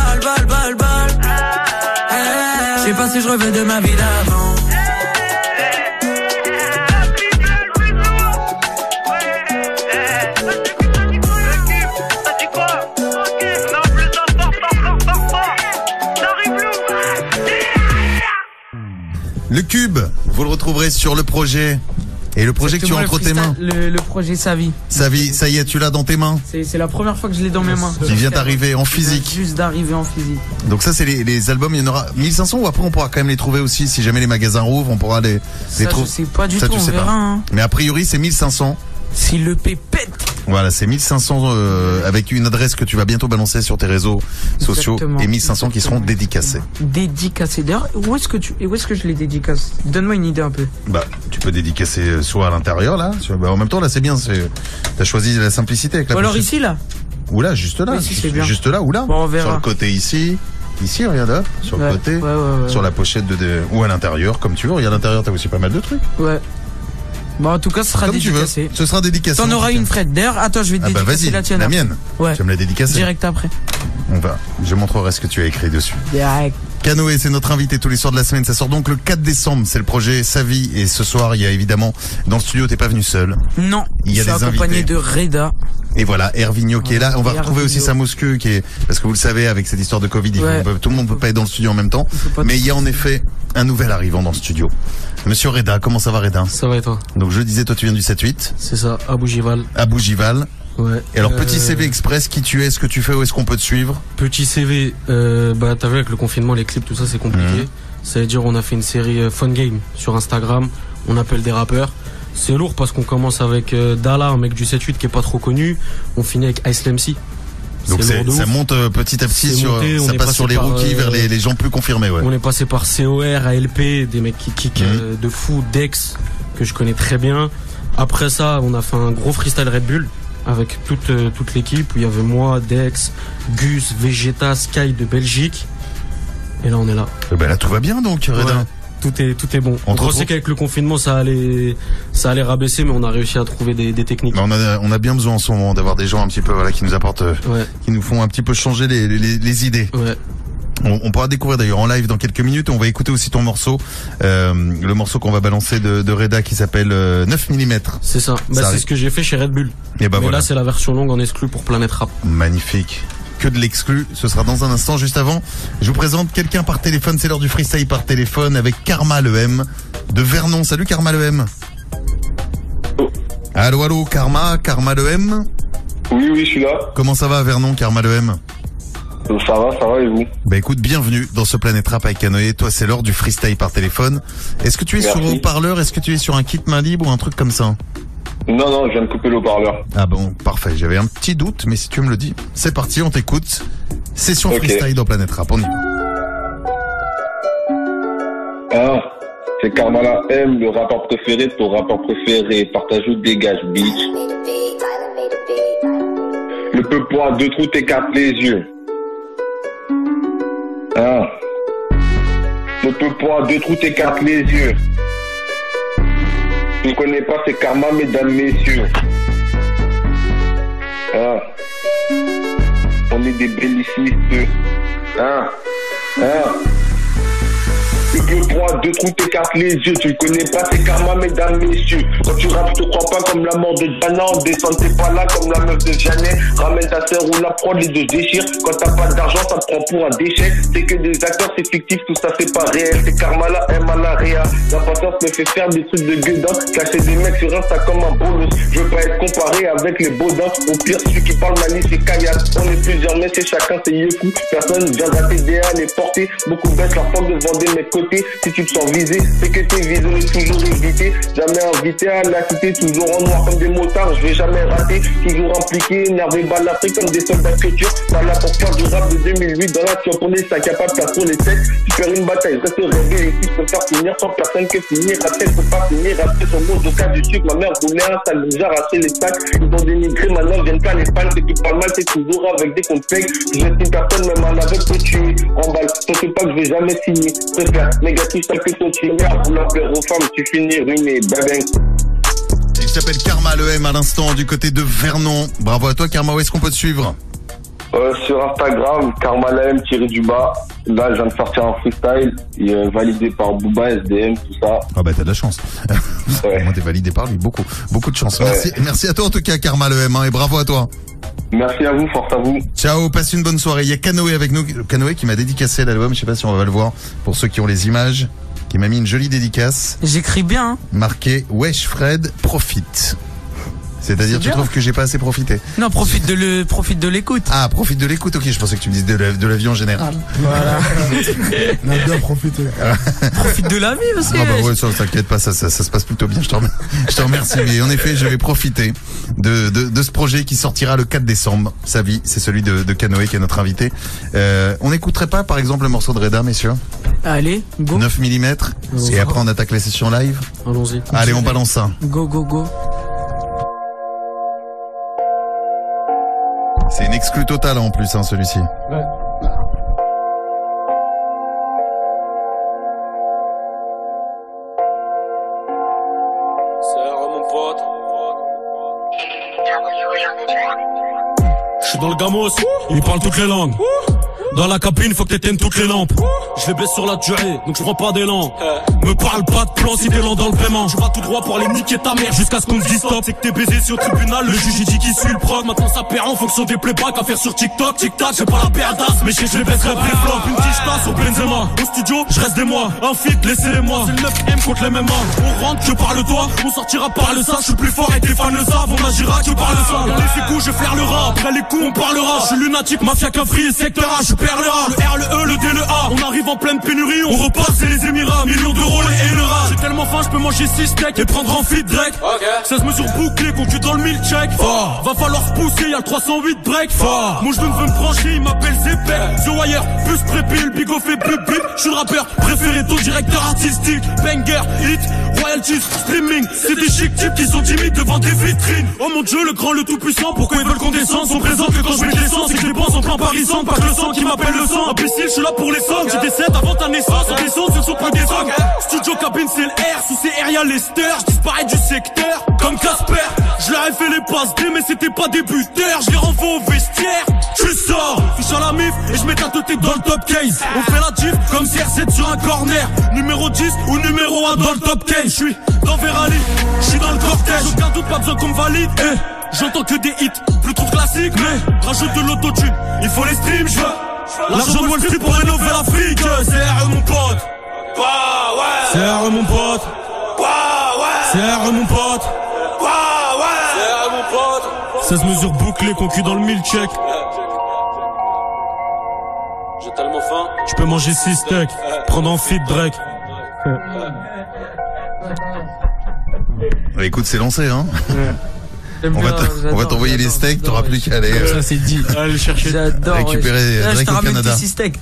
Je sais pas si je reviens de ma vie d'avant. Le Cube, vous le retrouverez sur le projet Et le projet que tu as entre tes mains? Le projet Sa vie. Sa vie, ça y est, tu l'as dans tes mains? C'est la première fois que je l'ai dans mes mains. Qui vient d'arriver en physique. Juste d'arriver en physique. Donc ça, c'est les albums, il y en aura 1500 ou après on pourra quand même les trouver aussi, si jamais les magasins rouvrent, on pourra les trouver. Je sais pas du ça, tout, tu on sais verra. pas. Hein. Mais a priori, c'est 1500. Si le P pète. Voilà, c'est 1500 avec une adresse que tu vas bientôt balancer sur tes réseaux sociaux. Exactement. Et 1500 qui seront dédicacés. Dédicacés. D'ailleurs, où est-ce que je les dédicace? Donne-moi une idée un peu. Bah, tu peux dédicacer soit à l'intérieur là, en même temps là c'est bien, t'as choisi la simplicité avec la alors pochette. Ici là. Ou là, juste là. Oui, si, c'est bien. Juste là ou là. Bon, on verra. Sur le côté ici, regarde là, sur le côté, sur la pochette ou à l'intérieur, comme tu veux. Regarde à l'intérieur, t'as aussi pas mal de trucs. Ouais. Bon, en tout cas, ce sera comme dédicacé. Ce sera dédicacé. T'en auras une, Fred. D'ailleurs, attends, je vais te dédicacer la tienne. La mienne. Ouais. Tu vas me la dédicacer. Direct après. Je montrerai ce que tu as écrit dessus. Direct. Canoë, c'est notre invité tous les soirs de la semaine. Ça sort donc le 4 décembre. C'est le projet Sa vie. Et ce soir, il y a évidemment, dans le studio, t'es pas venu seul. Non. Il y a je suis des accompagné invités. de Reda. Et voilà, Hervinho qui est là. On va retrouver aussi Samousque qui est, parce que vous le savez, avec cette histoire de Covid, tout le monde peut pas être dans le studio en même temps. Mais il y a en effet un nouvel arrivant dans le studio. Monsieur Reda, comment ça va Reda? Ça va et toi? Donc je disais, toi tu viens du 7-8. C'est ça, à Bougival. À Bougival. Ouais. Et alors petit CV express, qui tu es, ce que tu fais, où est-ce qu'on peut te suivre? Petit CV, bah t'as vu avec le confinement, les clips, tout ça c'est compliqué. Ça veut dire on a fait une série Fun Game sur Instagram, on appelle des rappeurs. C'est lourd parce qu'on commence avec Dala, un mec du 7-8 qui est pas trop connu. On finit avec Ice MC. Donc ça monte petit à petit ça passe sur les rookies vers les gens plus confirmés, ouais. On est passé par COR, ALP, des mecs qui kick de fou, Dex, que je connais très bien. Après ça, on a fait un gros freestyle Red Bull avec toute l'équipe où il y avait moi, Dex, Gus, Vegeta, Sky de Belgique. Et là on est là. Et ben là tout va bien donc Reda. Ouais. Tout est bon. On pensait qu'avec le confinement ça allait rabaisser, mais on a réussi à trouver des techniques. On a bien besoin en ce moment d'avoir des gens un petit peu qui nous apportent, qui nous font un petit peu changer les idées. Ouais. On pourra découvrir d'ailleurs en live dans quelques minutes. On va écouter aussi ton morceau, le morceau qu'on va balancer de Reda qui s'appelle 9 mm. C'est ça. C'est ce que j'ai fait chez Red Bull. Et mais là c'est la version longue en exclu pour Planète Rap. Magnifique. Que de l'exclu, ce sera dans un instant. Juste avant, je vous présente quelqu'un par téléphone. C'est l'heure du freestyle par téléphone avec Karma le M de Vernon. Salut Karma le M. Allô Karma le M. Oui je suis là. Comment ça va à Vernon, Karma le M? Ça va et vous? Bah écoute, bienvenue dans ce Planète Rap avec Canoë. Toi c'est l'heure du freestyle par téléphone. Est-ce que tu es sur haut-parleur? Est-ce que tu es sur un kit main libre ou un truc comme ça? Non, je viens de couper le haut-parleur. Ah bon, parfait. J'avais un petit doute, mais si tu me le dis, c'est parti, on t'écoute. Session freestyle dans Planète Rap, on y va. Ah, c'est Karmala M, le rappeur préféré de ton rappeur préféré. Partage ou dégage, bitch. Le peu poids, 2 trous, t'écartes les yeux. Ah. Le peu poids, 2 trous, t'écartes les yeux. Tu ne connais pas, c'est Karma, mesdames, messieurs. Ah. On est des bellicistes. Ah. Le plus droit, 2 trous, t'écartes les yeux. Tu ne connais pas, c'est Karma, mesdames, messieurs. Quand tu rappes, je te crois pas comme la mort de Jana. En descente, t'es pas là comme la meuf de Janet. Ramène ta sœur ou la prod, les deux déchirent. Quand t'as pas d'argent, ça te prend pour un déchet. C'est que des acteurs, c'est fictif, tout ça, c'est pas réel. C'est Karma, là, M à la réa. L'impatience me fait faire des trucs de gueudin. Cacher des mecs sur Insta comme un bolos. Je veux pas être comparé avec les baudins. Au pire, celui qui parle manie, c'est Kayat. On est plusieurs, mais c'est chacun, c'est Yekou. Personne viendra t'aider à les porter. Beaucoup baissent leur forme devant des mecs. Si tu te sens visé, c'est que t'es visé, on est toujours évité. Jamais invité à la cité, toujours en noir comme des motards, je vais jamais rater. Toujours impliqué, énervé, balafré comme des soldats que tu pas là pour faire du rap de 2008 dans la tueur pour les sacs, capable de pour les textes. Tu perds une bataille, reste rêver ici, je préfère finir sans personne que finir. À tête, faut pas finir, après son mot, au cas du sucre, ma mère voulait un sale, j'ai arraché les sacs. Ils ont dénigré, maintenant viennent pas les fans, c'est qui parle mal, c'est toujours avec des comptes fake. Je laisse une personne, même en avec peut tuer. En balle, t'inquiète pas que je vais jamais signer. Préfère négatif, ça que ton chimère, pour la plaire aux femmes, tu finis ruiné, babeng. Il s'appelle Karma le M à l'instant du côté de Vernon. Bravo à toi Karma, où est-ce qu'on peut te suivre? Sur Instagram, Karmala_M _. Là, je viens de sortir un freestyle, validé par Booba, SDM, tout ça. Ah bah t'as de la chance. Ouais. Moi t'es validé par lui, beaucoup de chance. Ouais. Merci à toi en tout cas Karma le M, et bravo à toi. Merci à vous, force à vous. Ciao, passe une bonne soirée. Il y a Canoë avec nous, Canoë qui m'a dédicacé l'album, je sais pas si on va le voir pour ceux qui ont les images. qui m'a mis une jolie dédicace. J'écris bien. Hein. Marqué Wesh Fred, profite. C'est-à-dire, tu trouves que j'ai pas assez profité? Non, profite de l'écoute. Ah, profite de l'écoute, ok, je pensais que tu me disais de la vie en général. Voilà. On a bien profité. Profite de la vie aussi. Ah bah ouais, ça t'inquiète pas, ça se passe plutôt bien, je te remercie. Mais en effet, je vais profiter de ce projet qui sortira le 4 décembre. Sa vie, c'est celui de Canoë qui est notre invité. On n'écouterait pas, par exemple, le morceau de Reda, messieurs? Allez, go. 9 mm. Et après, on attaque la session live. Allons-y. Allez, on balance ça. Go, go, go. C'est une exclue totale en plus, hein, celui-ci. Ouais. Serre mon pote. Je suis dans le gamos, il parle toutes les langues. Dans la cabine, faut que t'éteignes toutes les lampes. Je les blesse sur la durée, donc je prends pas d'élan. Me parle pas de plan si t'es lent dans le paiement. Tu vas tout droit pour aller niquer ta mère jusqu'à ce qu'on te dise stop. C'est que t'es baisé sur le tribunal, le juge il dit qui suit le prod. Maintenant ça perd en fonction des playbacks à faire sur TikTok. Tic-tac, j'ai pas la paire d'as, mais je les baisserai pré-flop. Une tige tasse au Benzema. Au studio, je reste des mois. Un feat, laissez-les-moi. C'est le 9M contre les MMA. On rentre, je parle toi. On sortira par le ça. Je suis plus fort et tes fans le savent. On agira que par le ça. Dans les coups, je vais faire le rap. Après les coups, on parlera. Je suis lunatique, mafia qu'un free, secteur A. Je perds le A. Le R, le E, le D, le A. On arrive en pleine pénurie, on repasse, c'est les Émirats. Millions d'euros, les et le rat. J'ai tellement faim, je peux manger 6 steaks et prendre en feed Drake. 16 mesures bouclées, concu dans le 1000 check. Va falloir se pousser, y'a le 308 break. Mon genou veut me brancher, il m'appelle Zepek. The Wire, plus prépile, Bigo fait plus bip. Je suis le rappeur préféré, ton directeur artistique. Banger, hit, royalties, streaming. C'est des chic types qui sont timides devant des vitrines. Oh mon dieu, le grand, le tout puissant. Pourquoi ils veulent qu'on descende? Sont présents que quand je mets des sens. C'est que je les pense en plan parisien. Pas que le sang qui m'appelle le sang. Imbécile, je suis là pour les sommes. J'ai des 7 avant ta naissance. Des sons, ce ne sont pas des hommes. Studio cabine, c'est le R. Sous ces R, y'a Lester. Je disparais du secteur. Comme Casper. Je leur ai fait les passes D, mais c'était pas des buteurs. Je les renvoie au vestiaire. Tu sors, fiche à la mif. Et je mets ta tête dans le top case. On fait la diff comme CR7 sur un corner. Numéro 10 ou numéro 1 dans le top 15. Je suis dans Verali. Je suis dans le cortège. Aucun doute, pas besoin qu'on me valide. J'entends que des hits. Plus trop classiques, mais rajoute de l'autotune. Il faut les streams, je veux. L'argent Wall Street pour rénover l'Afrique. C'est mon pote. C'est mon pote. C'est mon pote. C'est mon pote. 16 mesures bouclées, concu dans le 1000 check. J'ai tellement faim. Je peux manger 6 steaks. Prendre en feed Drake. Bah, écoute, c'est lancé, hein. On va t'envoyer les steaks, t'auras plus qu'à aller. Ça c'est dit. Allez le chercher. J'adore. Récupérer Drake au Canada. Steaks.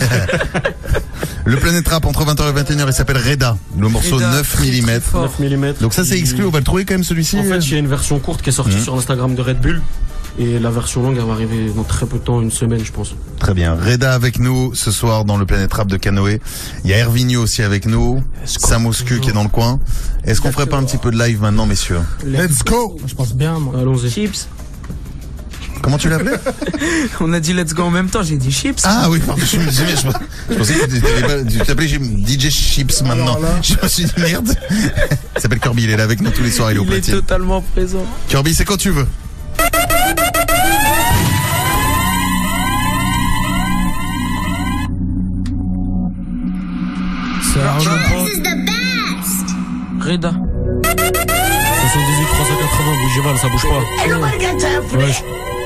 Le Planète Rap entre 20h et 21h, il s'appelle Reda. Le morceau Reda, 9 mm. 9 mm. Donc ça c'est exclu, on va le trouver quand même celui-ci. En fait, il y a une version courte qui est sortie sur l'Instagram de Red Bull. Et la version longue, elle va arriver dans très peu de temps, une semaine, je pense. Très bien. Reda avec nous ce soir dans le Planète Rap de Canoë. Il y a Hervinio aussi avec nous. Samoscu qui est dans le coin. Est-ce qu'on ferait pas un petit peu de live maintenant, messieurs? Let's go. Je pense bien, moi. Allons-y. Chips. Comment tu l'appelais? On a dit let's go en même temps, j'ai dit chips. Ah oui, pardon, je pensais que tu t'appelais DJ Chips maintenant. Je me suis dit merde. Il s'appelle Kirby, il est là avec nous tous les soirs, il est au platine. Il est totalement présent. Kirby, c'est quand tu veux. Reda. 78 380, Bougival, ça bouge pas. Wesh.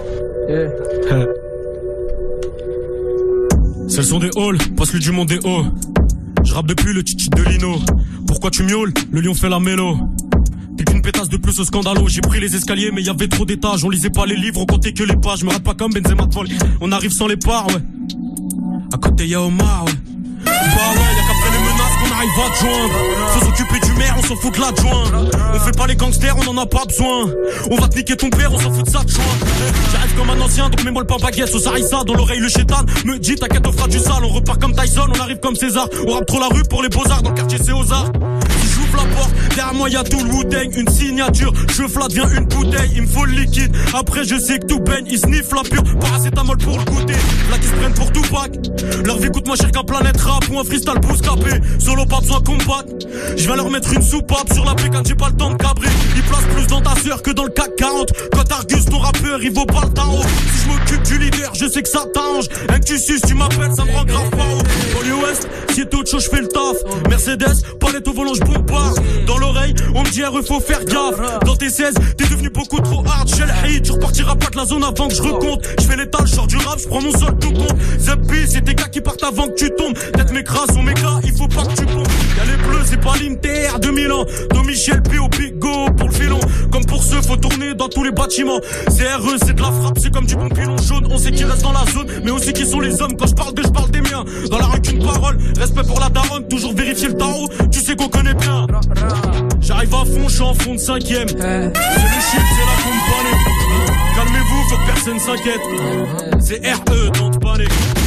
C'est le son des halls, passe-lui du monde des hauts. Je rappe depuis le tchit de Lino. Pourquoi tu miaules? Le lion fait la mélo. T'es qu'une pétasse de plus au scandalo. J'ai pris les escaliers mais y'avait trop d'étages. On lisait pas les livres, on comptait que les pages. Me rate pas comme Benzema de folie. On arrive sans les parts, ouais. À côté y'a Omar, ouais. Bah ouais, y'a qu'après les menaces qu'on arrive à te joindre. Faut s'occuper du maire, on s'en fout de l'adjoint. On fait pas les gangsters, on en a pas besoin. On va te niquer ton père, on s'en fout de ça de joint. J'arrive comme un ancien, donc mets-moi le pain baguette. Sauce harissa, dans l'oreille le chétan. Me dit t'inquiète, on fera du sale. On repart comme Tyson, on arrive comme César. On rappe trop la rue pour les beaux-arts, dans le quartier c'est aux arts. La porte, derrière moi y'a tout le Wu-Tang, une signature, je flatte, vient une bouteille, il me faut le liquide, après je sais que tout baigne, ils sniffent la pure, paracétamol pour le goûter, là qui se prennent pour tout pack, leur vie coûte moins cher qu'un Planète Rap ou un freestyle bouscapé, solo pas besoin combattre, je vais leur mettre une soupape sur la P4, j'ai pas le temps de cabrer, ils placent plus dans ta sœur que dans le CAC 40, quand Argus ton rappeur fleurs, il vaut pas le tarot. Si je m'occupe du leader, je sais que ça t'arrange. Un que tu suces, tu m'appelles, ça me rend grave paro. Dans l'Ouest, si t'es autre chose, je fais le taf. Mercedes, palette au volant, je bombarde. Dans l'oreille, on me dit RE, faut faire gaffe. Dans tes 16, t'es devenu beaucoup trop hard. J'ai le hit, tu repartiras pas de la zone avant que je recompte. Je fais l'étal, je sors du rap, je prends mon sol tout compte. Zeppi, c'est tes gars qui partent avant que tu tombes. Peut-être mes crasses sont mes gars, il faut pas que tu pompes. Y'a les bleus, c'est pas l'Inter de Milan. Don Michel P au Bigo pour le filon. Comme pour ceux, faut tourner dans tous les bâtiments. C'est RE, c'est de la frappe, c'est comme du bon pilon jaune. On sait qui reste dans la zone, mais aussi qui sont les hommes. Quand je parle d'eux, je parle des miens. Dans la rue qu'une parole, respect pour la daronne. Toujours vérifier le tarot, tu sais qu'on connaît bien. J'arrive à fond, je suis en fond de 5ème. C'est le shit, c'est la compagnie. Calmez-vous, faut que personne s'inquiète. C'est RE, don't panique.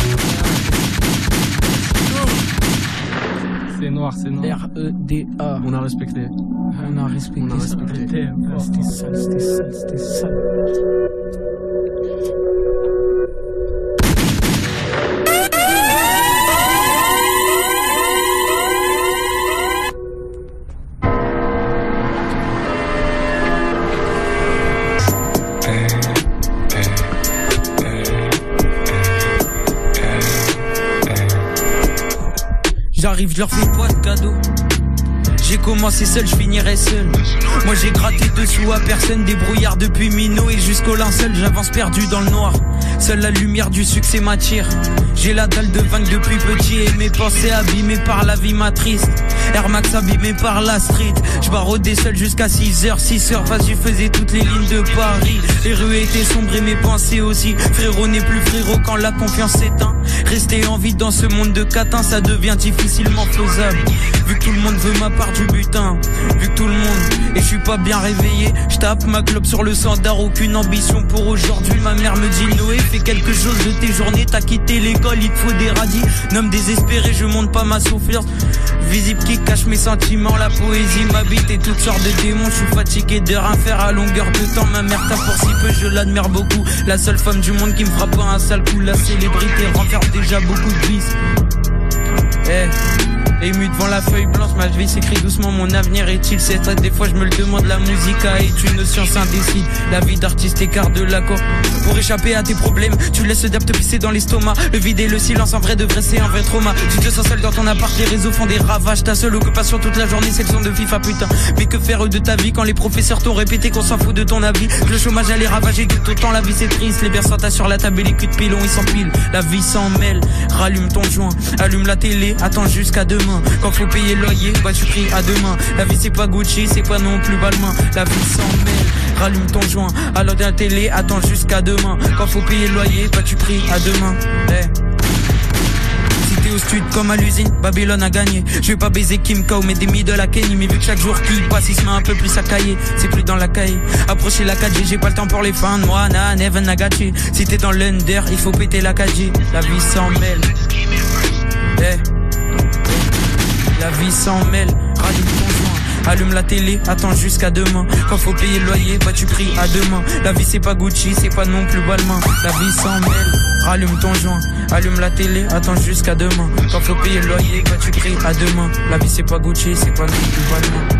C'est noir, c'est noir. R-E-D-A. On a respecté. On a respecté. On a respecté. C'était sale, c'était sale, c'était sale. J'arrive, je leur fais pas de cadeau. J'ai commencé seul, je finirai seul. Moi j'ai gratté dessous à personne, des brouillards depuis Minot et jusqu'au linceul, j'avance perdu dans le noir. Seule la lumière du succès m'attire. J'ai la dalle de vaincre depuis petit et mes pensées abîmées par la vie m'attristent. Air Max abîmé par la street. J'barodais seul jusqu'à 6h, 6h, vas-y faisais toutes les lignes de Paris. Les rues étaient sombres et mes pensées aussi. Frérot n'est plus frérot quand la confiance s'éteint. Rester en vie dans ce monde de catin, ça devient difficilement faisable. Vu que tout le monde veut ma part du butin, vu que tout le monde, et je suis pas bien réveillé, je tape ma clope sur le standard, aucune ambition pour aujourd'hui. Ma mère me dit Noé, fais quelque chose de tes journées, t'as quitté l'école, il te faut des radis. Nomme désespéré, je monte pas ma souffrance. Visible qui cache mes sentiments, la poésie m'habite et toutes sortes de démons. Je suis fatigué de rien faire à longueur de temps. Ma mère t'a pour si peu, je l'admire beaucoup. La seule femme du monde qui me frappe pas un sale coup. La célébrité renferme déjà beaucoup de vices. Ému devant la feuille blanche, ma vie s'écrit doucement, mon avenir est-il certain? Des fois je me le demande, la musique est une science indécise. La vie d'artiste écarte de l'accord. Pour échapper à tes problèmes, tu laisses le diable te pisser dans l'estomac. Le vide et le silence, en vrai de vrai c'est un vrai trauma. Tu te sens seul dans ton appart, les réseaux font des ravages. Ta seule occupation toute la journée c'est le son de FIFA putain. Mais que faire de ta vie quand les professeurs t'ont répété qu'on s'en fout de ton avis? Que le chômage allait ravager tout autant, la vie c'est triste. Les biens s'entassent sur la table et les culs de pilon ils s'empilent. La vie s'en mêle, rallume ton joint, allume la télé, attends jusqu'à demain. Quand faut payer le loyer, bah tu pries à demain. La vie c'est pas Gucci, c'est pas non plus Balmain. La vie s'en mêle, rallume ton joint, alors de la télé, attends jusqu'à demain. Quand faut payer le loyer, bah tu pries à demain. Si t'es au stud comme à l'usine, Babylone a gagné. Je vais pas baiser Kim Kao, mais des mi de la Kenny. Mais vu que chaque jour qui passe, il se met un peu plus à cahier. C'est plus dans la cahier. Approchez la 4G, j'ai pas le temps pour les fans. Moi, na, never nagachi. Si t'es dans l'under, il faut péter la 4G. La vie s'en mêle. La vie s'en mêle, rallume ton joint, allume la télé, attends jusqu'à demain. Quand faut payer le loyer, bah tu pries à demain. La vie c'est pas Gucci, c'est pas non plus Balmain. La vie s'en mêle, rallume ton joint, allume la télé, attends jusqu'à demain. Quand faut payer le loyer, bah tu pries à demain. La vie c'est pas Gucci, c'est pas non plus Balmain.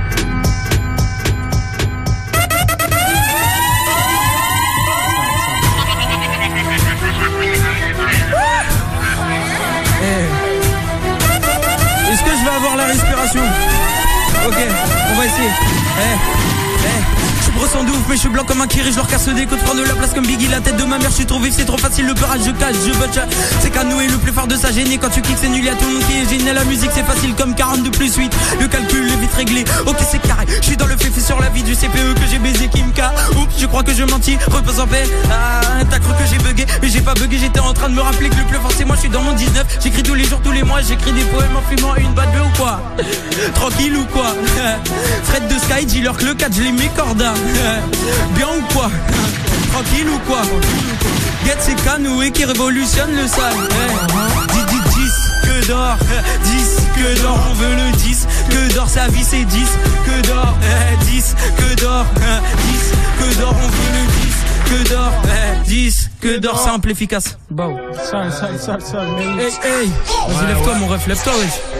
Est-ce que je vais avoir la respiration? Ok, on va essayer. Je suis brossant de ouf mais je suis blanc comme un kiri. Je leur casse le déco de prendre de la place comme Biggie. La tête de ma mère, je suis trop vif, c'est trop facile. Le peurage je cache, je butch. C'est Canoë le plus fort de sa gênée. Quand tu kicks c'est nul, y'a tout le monde qui est gêné. La musique c'est facile comme 42 plus 8. Le calcul est vite réglé, ok c'est carré. Je suis dans le fait sur la vie du CPE que j'ai baisé Kimka. Oups, je crois que je mentis, repose en paix. Ah, t'as cru que j'ai bugué, mais j'ai pas bugué. J'étais en train de me rappeler que le plus fort c'est moi. Je suis dans mon 19, j'écris tous les jours, tous les mois. J'écris des poèmes en fumant une batte ou quoi. Tranquille ou quoi. Fred de Sky, dis-leur que le 4 je les mets corda. Bien ou quoi? Tranquille ou quoi? Get c'est Canoë qui révolutionne le sale. Disque d'or, disque d'or, on veut le disque d'or, sa vie c'est disque d'or, disque d'or, disque d'or, on veut le disque d'or, disque d'or, simple, efficace. Bon. Sale. Hey, vas-y lève-toi mon ref, lève-toi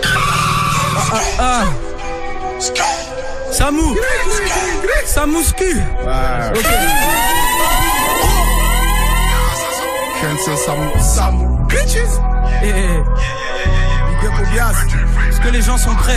wesh. Samou Scu. Ok. Samu, bitches. Big up au Bias. Est-ce que les gens sont prêts?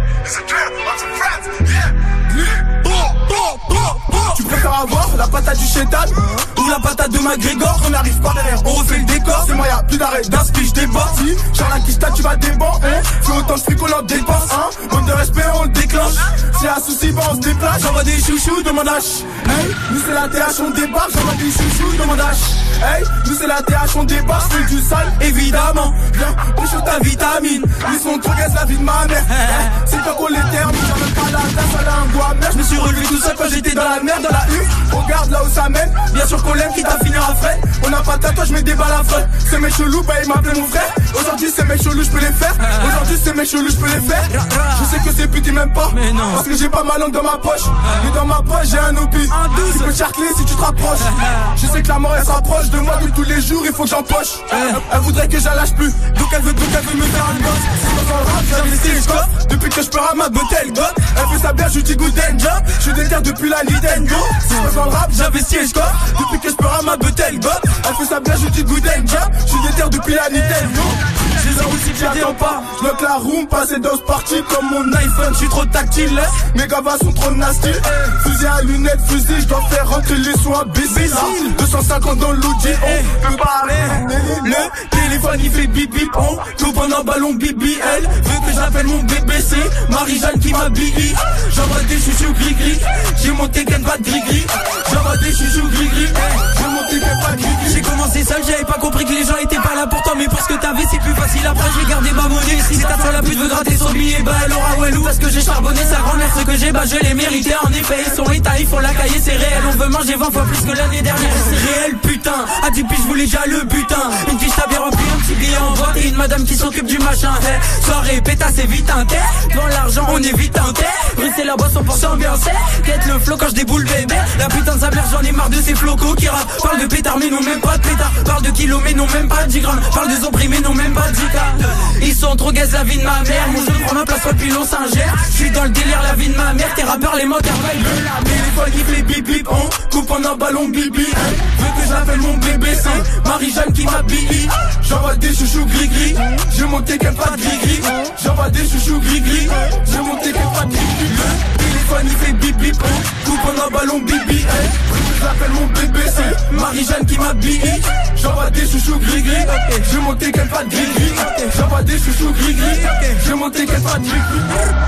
Tu préfères avoir la patate du chétan ou la patate de McGregor? On arrive par derrière, on refait le décor. C'est moi, y'a plus d'arrêt, d'un speech, débat. Si, Charles Kista, tu vas débat, hein. Fais autant de fric qu'on en dépense, hein. Manque de respect, on le déclenche. Si y'a un souci, bah on se déplace. J'envoie des chouchous, demande H. Hey, nous c'est la TH, on débarque. J'envoie des chouchous, demande H. Hey, nous c'est la TH, on débarque. Fais du sale, évidemment. Viens, bouche ta vitamine. Ils sont trop gaze la vie de ma mère. Hey, c'est toi qu'on les termine. J'en veux pas la tasse, elle a un goût amer. Je me suis relevé tout seul quand j'étais dans la merde, dans la U. Regarde là où ça mène. Bien sûr qu'on l'aime, qui t'a fini à frais. On n'a pas de tatouage, mais des balles à frais. Ces mecs chelous, bah ils m'appellent mon frère. Aujourd'hui, ces mecs chelous, je peux les faire. Aujourd'hui, ces mecs chelous, je peux les faire. Je sais que ces putes, ils m'aiment pas. Mais non. Parce que j'ai pas ma langue dans ma poche. Mais dans ma poche, j'ai un opi. Tu peux charcler si tu te rapproches. Je sais que la mort, elle s'approche de moi tous les jours, il faut que j'empoche. Elle voudrait que j'allâche plus. Donc elle veut me faire un gosse. Dans un rap, j'ai investi les coffres. Depuis que je peux ma bouteille gosse. Elle fait ça bien, je dis good job. Je déterre depuis la Nintendo. Si je passe dans le rap, j'investis et je coffre. Depuis que je peux ma bouteille gosse. Elle fait ça bien, je dis good job. Je déterre depuis la Nintendo. J'ai ça aussi que j'attends pas. Je bloque la room, passer dans ce party comme mon iPhone, je suis trop tactile. Mes gavas sont trop nasty. Fusil à lunettes, fusil, je dois faire rentrer les soins imbéciles. 250 dans l'Audi, on peut parler. Le téléphone il fait bip bip, on coupe en ballon BBL. Veut que j'appelle mon BBC, Marie-Jeanne qui m'habille. J'envoie des chouchous gris-gris, j'ai monté qu'elle pas de gris-gris. J'envoie des chouchous gris-gris, j'ai monté qu'elle pas de gris-gris. J'ai commencé seul, j'avais pas compris que les gens étaient pas là pour toi. Mais pour ce que t'avais c'est plus facile, après je vais garder ma monnaie. Si ta soeur la pute veut gratter son billet, bah elle aura Wellou. Parce que j'ai charbonné sa grand-mère, ce que j'ai, bah je l'ai mérité. En effet ils sont états, ils font la cahier, c'est réel. On veut manger 20 fois plus que l'année dernière. C'est réel putain, à 10 piges je voulais déjà le butin. Une fiche t'as bien rempli, un petit billet en boîte. Et une madame qui s'occupe du machin, hey. Soirée pétasse c'est vite un terre. Devant l'argent on est vite un terre. Rue c'est la boisson pour s'ambiancer. Quête le flow quand je déboule bébé. La putain de sa mère j'en ai marre de ces flocos qui rappent. Parle de pétard mais non même pas de pétard. Parle de kilos mais non même pas de 10 grammes. Parle des opprimés non même pas de 10 cas. Ils sont trop gaze la vie de ma mère. Mon jeu prend ma place depuis l'on s'ingère. Je suis dans le délire la vie de ma mère. Tes rappeurs les menteurs vibe la téléphone qui fait bip bip. On coupe en un ballon bibi. Veux que j'appelle mon bébé c'est Marie-Jeanne qui m'habille. J'envoie des chouchous gris-gris. J'ai monté qu'elle pas de gris-gris. J'envoie des chouchous gris-gris. J'ai monté qu'elle pas de gris-gris. Le téléphone il fait bip bip. On coupe en un ballon bibi. J'appelle mon bébé c'est Marie-Jeanne qui m'habille. J'envoie des chouchous gris-gris. J'ai monté qu'elle pas de gris-gris. J'envoie des chouchous gris-gris. J'ai monté qu'elle pas de gris-gris.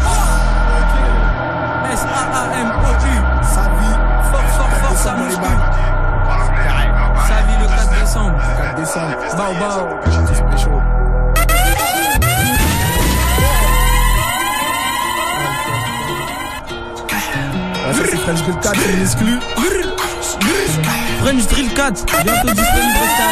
S-A-A-M-O-U. Sa vie. Fort, ça muscu. Sa vie le 4 décembre. 4 décembre. Bao. Ça c'est French Drill 4, c'est exclu. French Drill 4, bientôt disponible, restez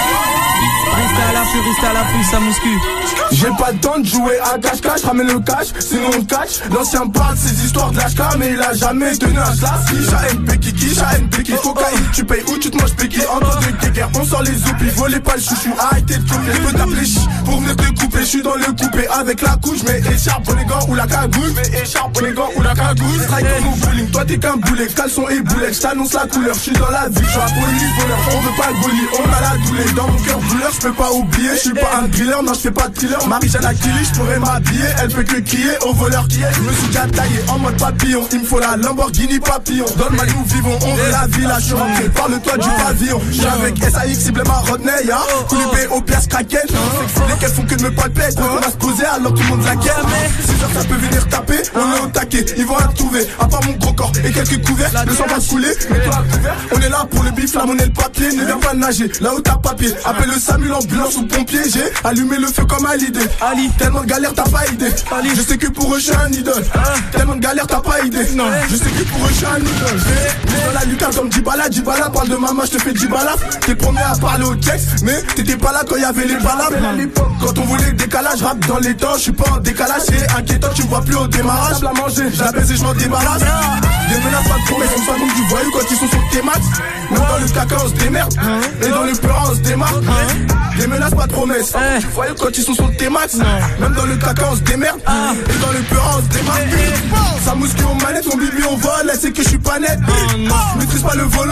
à l'affût, ça muscu. J'ai pas le temps de jouer à cache-cache, ramène le cash, sinon on cache. L'ancien parle ses histoires de l'HK, mais il a jamais tenu un classe. K.M.P. Kiki, K.M.P. cocaïne, tu payes ou tu te manges péki. En temps de guerre, on sort les oupis, volez pas le chouchou, arrêtez de couper. Je peux t'appeler pour venir te couper, je suis dans le coupé avec la couche, mais écharpe pour les gants ou la cagoule. Mais écharpe pour les gants ou la cagoule. Strike comme au bowling, toi t'es qu'un boulet, caleçon et boulet, je t'annonce la couleur, je suis dans la vie, je suis un police voleur, on veut pas le goli, on a la doulée. Dans mon cœur douleur, je peux pas oublier, je suis pas un driller, non je fais pas de thriller. Marie-Jeanne Akili, je pourrais m'habiller, elle fait que crier au voleur qui est. Je me suis déjà taillé en mode papillon, il me faut la Lamborghini papillon. Dans le mal nous vivons, on veut la vie, là je suis rentré, parle-toi du pavillon. J'suis avec SAX, cible ma Rodney, hein. Coulibé au pièces Kraken, lesquels font que de me palper, on va se poser alors tout le monde la guerre. 6 heures ça peut venir taper, on est au taquet, ils vont rien trouver, à part mon gros corps et quelques couverts, le sang va couler, mets-toi à couvert. On est là pour le bif, la monnaie, le papier, ne viens pas nager, là où t'as papier, appelle le SAMU, l'ambulance ou pompier, j'ai allumé le feu comme à l'idée. Ali, tellement de galère, t'as pas idée. Ali, je sais que pour eux, je suis un idole. Tellement de galère, t'as pas idée. Non, je sais que pour eux, je suis un idole. J'vais dans la lucarne comme Djibala, parle de maman, je te fais Djibala. T'es le premier à parler au texte, mais t'étais pas là quand y'avait les balades. Quand on voulait le décalage, rap dans les temps, je suis pas en décalage, c'est inquiétant, tu me vois plus au démarrage. La manger, je la baise et je m'en débarrasse. Des menaces, pas de promesses, on soit donc du voyou quand ils sont sur tes max. Même dans le caca, on se démerde. Et dans le peur, on se démarque. Des menaces, pas de promesses. Tu voyais quand ils sont sur tes max. Même dans le caca on se démerde. Et dans le peur on se démarque. Ça mousque au manette, mon bibi on vole. Elle sait que je suis pas net. Je maîtrise pas le volant.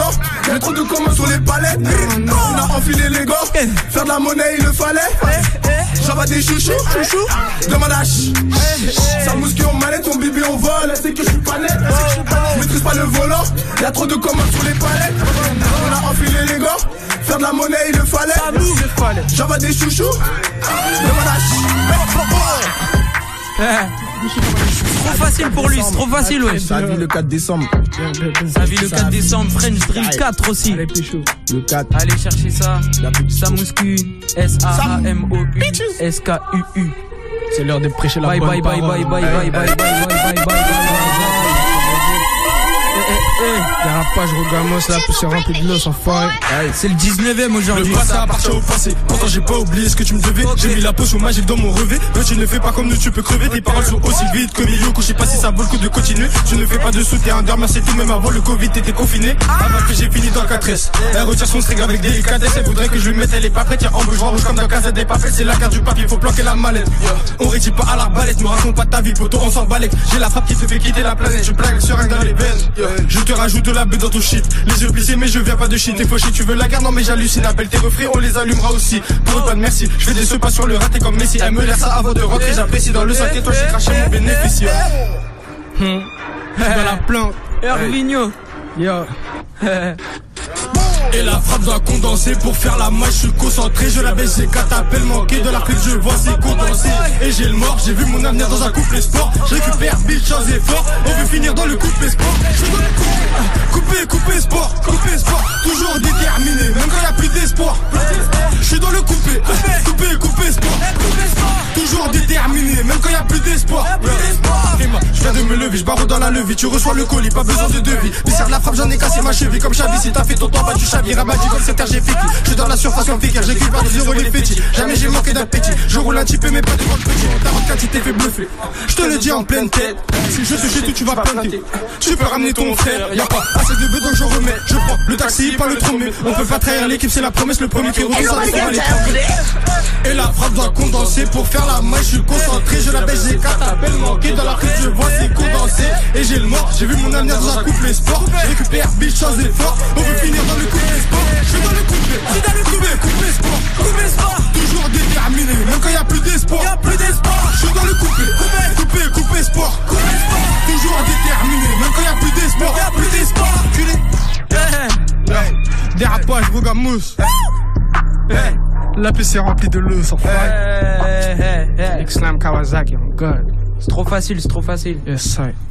Y'a trop de commandes sur les palettes. On a enfilé les gars. Faire de la monnaie, il le fallait. J'avais des chouchous. Demande à ça mousquille en mallette, ton bébé on vole. C'est que je suis pas net. Je maîtrise pas le volant. Y'a trop de commandes sur les palettes. On a enfilé les gars. Faire de la monnaie, il le fallait. J'avais des chouchous. Demande à Trop facile pour lui, c'est trop facile, ouais. Ça vit le 4 décembre. Ça vit le 4 décembre, French Drill 4 aussi. Le 4. Allez chercher ça. Samouscu, S-A-A-M-O-U-S-K-U-U. C'est l'heure de prêcher la bye bonne bye bye bye bye bye bye bye bye. Dérapage, Rogamos, la poussière remplie de l'os, enfoiré. C'est le 19ème aujourd'hui. Le passé appartient au passé. Pourtant j'ai pas oublié ce que tu me devais. J'ai mis la potion magique dans mon relevé. Mais tu ne fais pas comme nous, tu peux crever. Tes paroles sont aussi vite que Miyoko. Je sais pas si ça vaut le coup de continuer. Tu ne fais pas de sous, t'es un dormeur, c'est tout. Même avant le Covid, t'étais confiné. Avant que j'ai fini dans le 4S. Elle retire son string avec délicatesse. Elle voudrait que je lui mette, elle est pas prête. Y'a en rouge comme dans Casa des Papels. C'est la carte du papier, faut planquer la mallette. On rédit pas à l'arbalète. Me raconte pas ta vie, poto, on s'en balèque. J'ai la frappe qui te fait quitter la planète. Je plaque sur un dans les veines. Je te rajoute de la bulle dans ton shit. Les yeux plissés mais je viens pas de shit. T'es fauché, tu veux la guerre, non mais j'hallucine. Appelle tes refrains, on les allumera aussi. Pour eux pas de merci, je fais des sauts pas sur le raté comme Messi. Elle me laisse ça avant de rentrer, j'apprécie dans le 5 étoiles, j'ai craché mon bénéfice. Dans la planque. Hervinho. Yo. Et la frappe doit condenser pour faire la maille, je suis concentré, je la baisse, j'ai 4 appels manqués de la pute, je vois c'est condensé. Et j'ai le mort, j'ai vu mon avenir dans un couple sport. Je récupère bitch, chance et fort, on veut finir dans le couple sport. Je suis dans le coupé sport, toujours déterminé, même quand y'a plus d'espoir. Je suis dans le coupé sport, toujours déterminé, même quand y'a plus d'espoir. Je viens de me lever, je barre dans la levée, tu reçois le colis, pas besoin de devis. Bizarre la frappe, j'en ai cassé ma cheville comme Chavi, si t'as fait ton temps, bah tu chavis, rabattu comme cette terre, j'ai fait qui. Je suis dans la surface comme Fekir, j'écris par de zéro les fétis. Jamais j'ai manqué d'appétit, je roule un petit peu mais pas devant le petit. Ta route tu t'es fait bluffer, je te le dis en pleine tête. Si je te jette tout, tu vas planter. Tu peux ramener ton frère, y'a pas assez de besoin, je remets. Je prends le taxi, pas le tromé. On peut pas trahir l'équipe, c'est la promesse, le premier qui retourne ça devant les tromper. Et la frappe doit condenser pour faire la maille, je suis concentré, je la baisse, j'ai 4 appels manqués dans la rue, je vois c'est condensé. Et j'ai le mort, j'ai vu mon avenir dans un couple sport. Je récupère bitch, chance et fort, on veut finir dans le couple sport. Je suis dans le coupé sport, toujours déterminé, même quand y'a plus d'espoir. Je suis dans le coupé sport, toujours déterminé, même quand y'a plus d'espoir. Dérapage, Rogamos. La PC est remplie de l'eau, sans faille. X-Slam Kawasaki, on god. C'est trop facile. Yes, sir. Ain't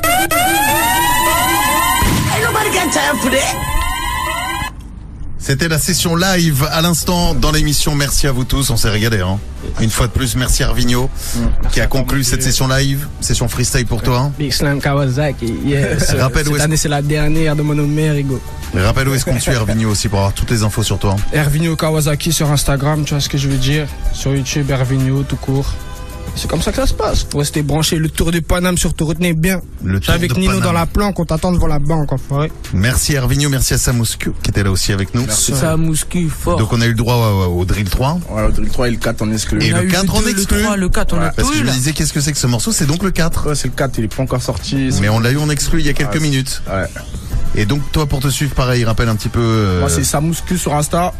nobody got time for that. C'était la session live à l'instant dans l'émission. Merci à vous tous, on s'est régalé. Hein. Une fois de plus, merci Hervinho qui a conclu cette session live, session freestyle pour toi. Big Slam Kawasaki, yes. Rappelle cette année c'est la dernière de mon Merigo. Rappelle où est-ce qu'on suit Hervinho aussi pour avoir toutes les infos sur toi. Hervinho Kawasaki sur Instagram, tu vois ce que je veux dire. Sur YouTube, Hervinho tout court. C'est comme ça que ça se passe. Faut rester branché. Le Tour de Paname, surtout retenez bien. Le Tour avec de Nino Paname. dans la planque, on t'attend devant la banque, enfoiré. Merci Hervinho, merci à Samouscu qui était là aussi avec nous. Samouscu, fort. Donc on a eu le droit au drill 3. Ouais, le drill 3 et le 4 en exclu. Et le 4 en exclu. Le 4 on a Parce tout que je eu me là. disais qu'est-ce que c'est que ce morceau, c'est donc le 4. Ouais, c'est le 4, il est pas encore sorti. Mais on l'a eu en exclu il y a quelques minutes. Ouais. Et donc toi pour te suivre pareil, rappelle un petit peu. Moi c'est Samouscu sur Insta,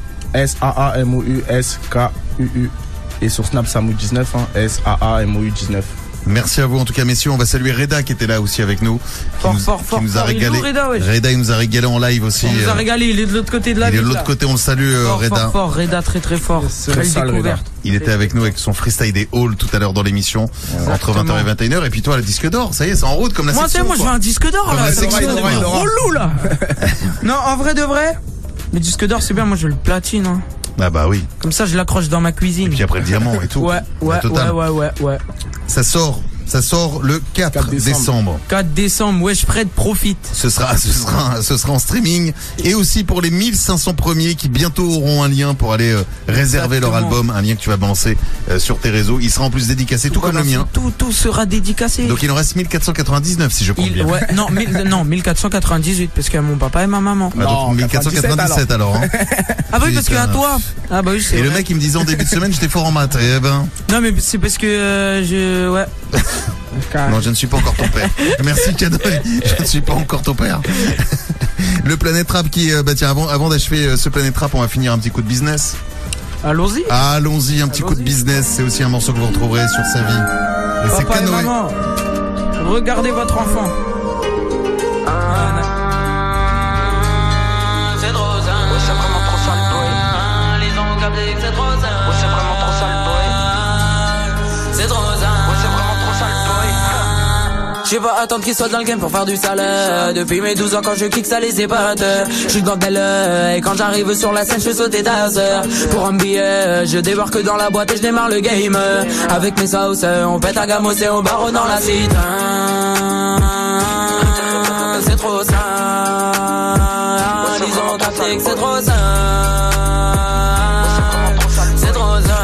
SAAMOUSKUU. Et sur Snap Samou19, hein, SAAMOU19. Merci à vous en tout cas messieurs, on va saluer Reda qui était là aussi avec nous, qui nous a régalé. Reda il nous a régalé en live aussi. On nous a régalé, il est de l'autre côté de la ville. Il est de l'autre côté, on le salue Reda. Fort, Reda très fort. Belle découverte. Il était avec nous avec son freestyle des halls tout à l'heure dans l'émission entre 20h et 21h. Et puis toi le disque d'or, ça y est, c'est en route comme la section. Moi je veux un disque d'or comme là. la section relou là. Non, en vrai de vrai, le disque d'or c'est bien, moi je veux le platine. Hein. Ah bah oui. Comme ça je l'accroche dans ma cuisine. Et puis après le diamant et tout. Ouais. Ça sort le 4 décembre. 4 décembre, wesh Fred, profite. Ce sera en streaming. Et aussi pour les 1500 premiers qui bientôt auront un lien pour aller réserver leur album. Un lien que tu vas balancer sur tes réseaux. Il sera en plus dédicacé, tout comme le mien. Tout sera dédicacé. Donc il en reste 1499 si je compte bien. Ouais, non, 1498 parce qu'il y a mon papa et ma maman. Ah, donc 1497 alors. Hein. Ah bah oui, parce que à toi. Ah bah oui, c'est Et vrai. le mec il me disait en début de semaine j'étais fort en maths. Eh ben. Non mais c'est parce que ouais. Non, je ne suis pas encore ton père. Merci Canoë, je ne suis pas encore ton père. Le Planète Rap qui, tiens, avant d'achever ce Planète Rap, on va finir un petit coup de business. Allons-y. Allons-y, un petit coup de business. C'est aussi un morceau que vous retrouverez sur Sa vie. Et c'est Papa et Canoë. maman, regardez votre enfant. C'est trop ça. Ouais, c'est vraiment trop sale, boy. Les gens ont capté que c'est trop ça. Ouais, c'est vraiment trop sale, boy. C'est trop ça. Ouais, c'est vraiment trop sale, boy. Je vais pas attendre qu'ils soient dans le game pour faire du sale. Depuis mes 12 ans quand je kick ça les épate. Je suis dans le et quand j'arrive sur la scène je fais sauter ta sœur. Pour un billet je débarque dans la boîte et je démarre le game. Avec mes sauces on pète à gamos et on barre dans la cite. C'est trop ça. Ils ont capté que c'est trop ça. C'est trop ça.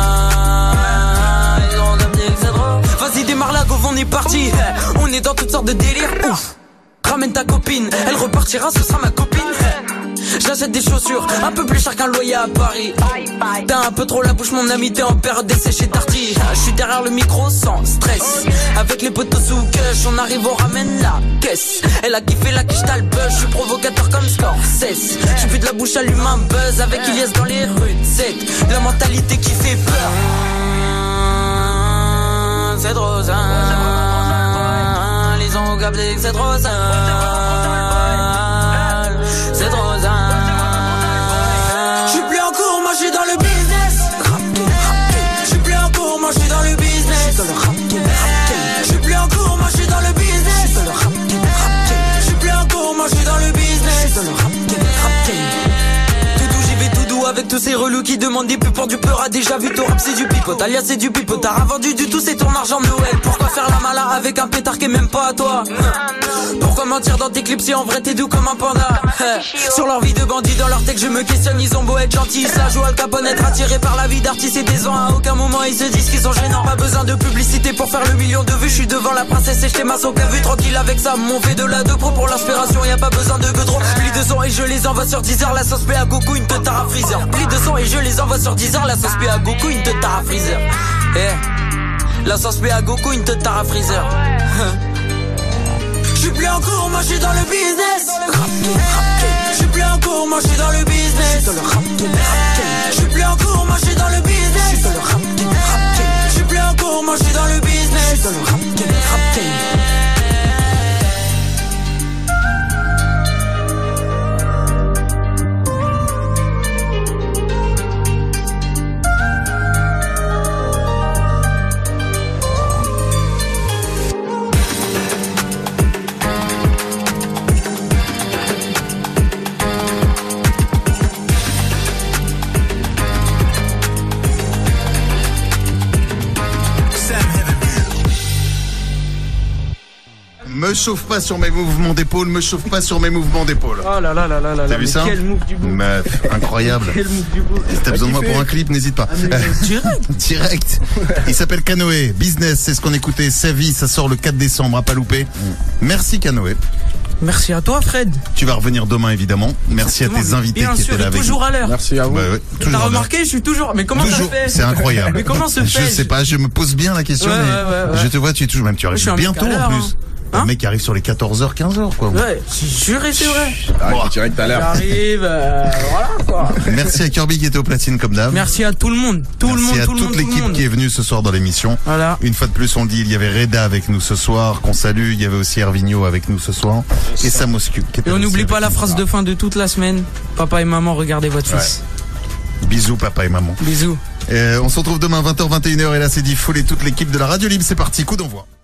Ils ont capté que c'est trop. Vas-y démarre la go, on est parti. On est dans toutes sortes de délires. Ouf. Ramène ta copine, elle repartira, ce sera ma copine. J'achète des chaussures, un peu plus cher qu'un loyer à Paris. T'as un peu trop la bouche mon ami, t'es en période d'essai chez Darty. Je suis derrière le micro sans stress. Avec les potos sous cash, on arrive, on ramène la caisse. Elle a kiffé la quiche, t'as le buzz, je suis provocateur comme Scorsese. J'suis plus de la bouche, allume un buzz avec Ilias dans les rues. C'est la mentalité qui fait peur. C'est trop ça. Ils ont capté que c'est trop ça. C'est trop ça. J'suis plus en cours, moi j'suis dans le business. J'suis plus en cours, moi j'suis dans le business. J'suis plus en cours, moi j'suis dans le business. J'suis plus en cours, moi j'suis dans le business. Tout doux, j'y vais tout doux avec tous ces relous qui demandent des pubs pour du peur. A déjà vu ton rap, c'est du pipote. Alias, c'est du pipote. T'as rien vendu du tout, c'est ton argent de Noël. Pourquoi faire la mala avec un pétard qui est même pas à toi? Pourquoi mentir dans tes clips si en vrai t'es doux comme un panda? Sur leur vie de bandit, dans leur texte je me questionne. Ils ont beau être gentils, ça joue Al Capone, être attiré par la vie d'artiste et des ans. À aucun moment ils se disent qu'ils sont gênants. Pas besoin de publicité pour faire le million de vues. Je suis devant la princesse et je t'ai au vu tranquille avec ça. Mon fait de la 2 Pro pour l'inspiration, y a pas besoin de godron. Plis de son et je les envoie sur 10h. La sauce P à Goku, une te tara freezer. Plis de son et je les envoie sur 10h. La sauce P à Goku, une te tara freezer. La sauce P à Goku, une te tara freezer. J'suis plus en cours, moi j'suis dans le business. J'suis plus en cours, moi j'suis dans le business. J'suis plus en cours, moi j'suis dans le business. J'suis plus en cours, moi j'suis dans le business. Me chauffe pas sur mes mouvements d'épaule, me chauffe pas sur mes mouvements d'épaule. Oh là là là là là. T'as vu ça? Quel move du beau. Meuf, incroyable. Quel move du beau. Si t'as besoin de moi pour un clip, n'hésite pas. Direct. Direct. Il s'appelle Canoë. Business, c'est ce qu'on écoutait. Sa vie, ça sort le 4 décembre, à pas louper. Merci Canoë. Merci à toi Fred. Tu vas revenir demain évidemment. Merci à tes invités bien qui sûr, étaient là avec nous. toujours à l'heure. Merci à vous. Ouais, T'as remarqué, je suis toujours. Mais comment toujours. ça fait? C'est incroyable. Mais comment se fait? Je sais pas, je me pose bien la question, Ouais, mais ouais. je te vois, tu es toujours même. Tu Je suis arrives un mec bientôt à l'heure, en plus. Le mec qui arrive sur les 14h, 15h quoi. Ouais, c'est sûr et c'est vrai. Direct tout à l'heure. J'arrive, voilà quoi. Merci à Kirby qui était au platine comme d'hab. Merci à tout le monde. Merci à toute l'équipe qui est venue ce soir dans l'émission. Voilà. Une fois de plus, on le dit, il y avait Reda avec nous ce soir, qu'on salue. Il y avait aussi Hervinho avec nous ce soir. Et Samoscu. Et on n'oublie pas la phrase de fin de toute la semaine. Papa et maman, regardez votre fils. Bisous papa et maman. Bisous. On se retrouve demain 20h, 21h. Et là, c'est dit full et toute l'équipe de la Radio Libre. C'est parti, coup d'envoi.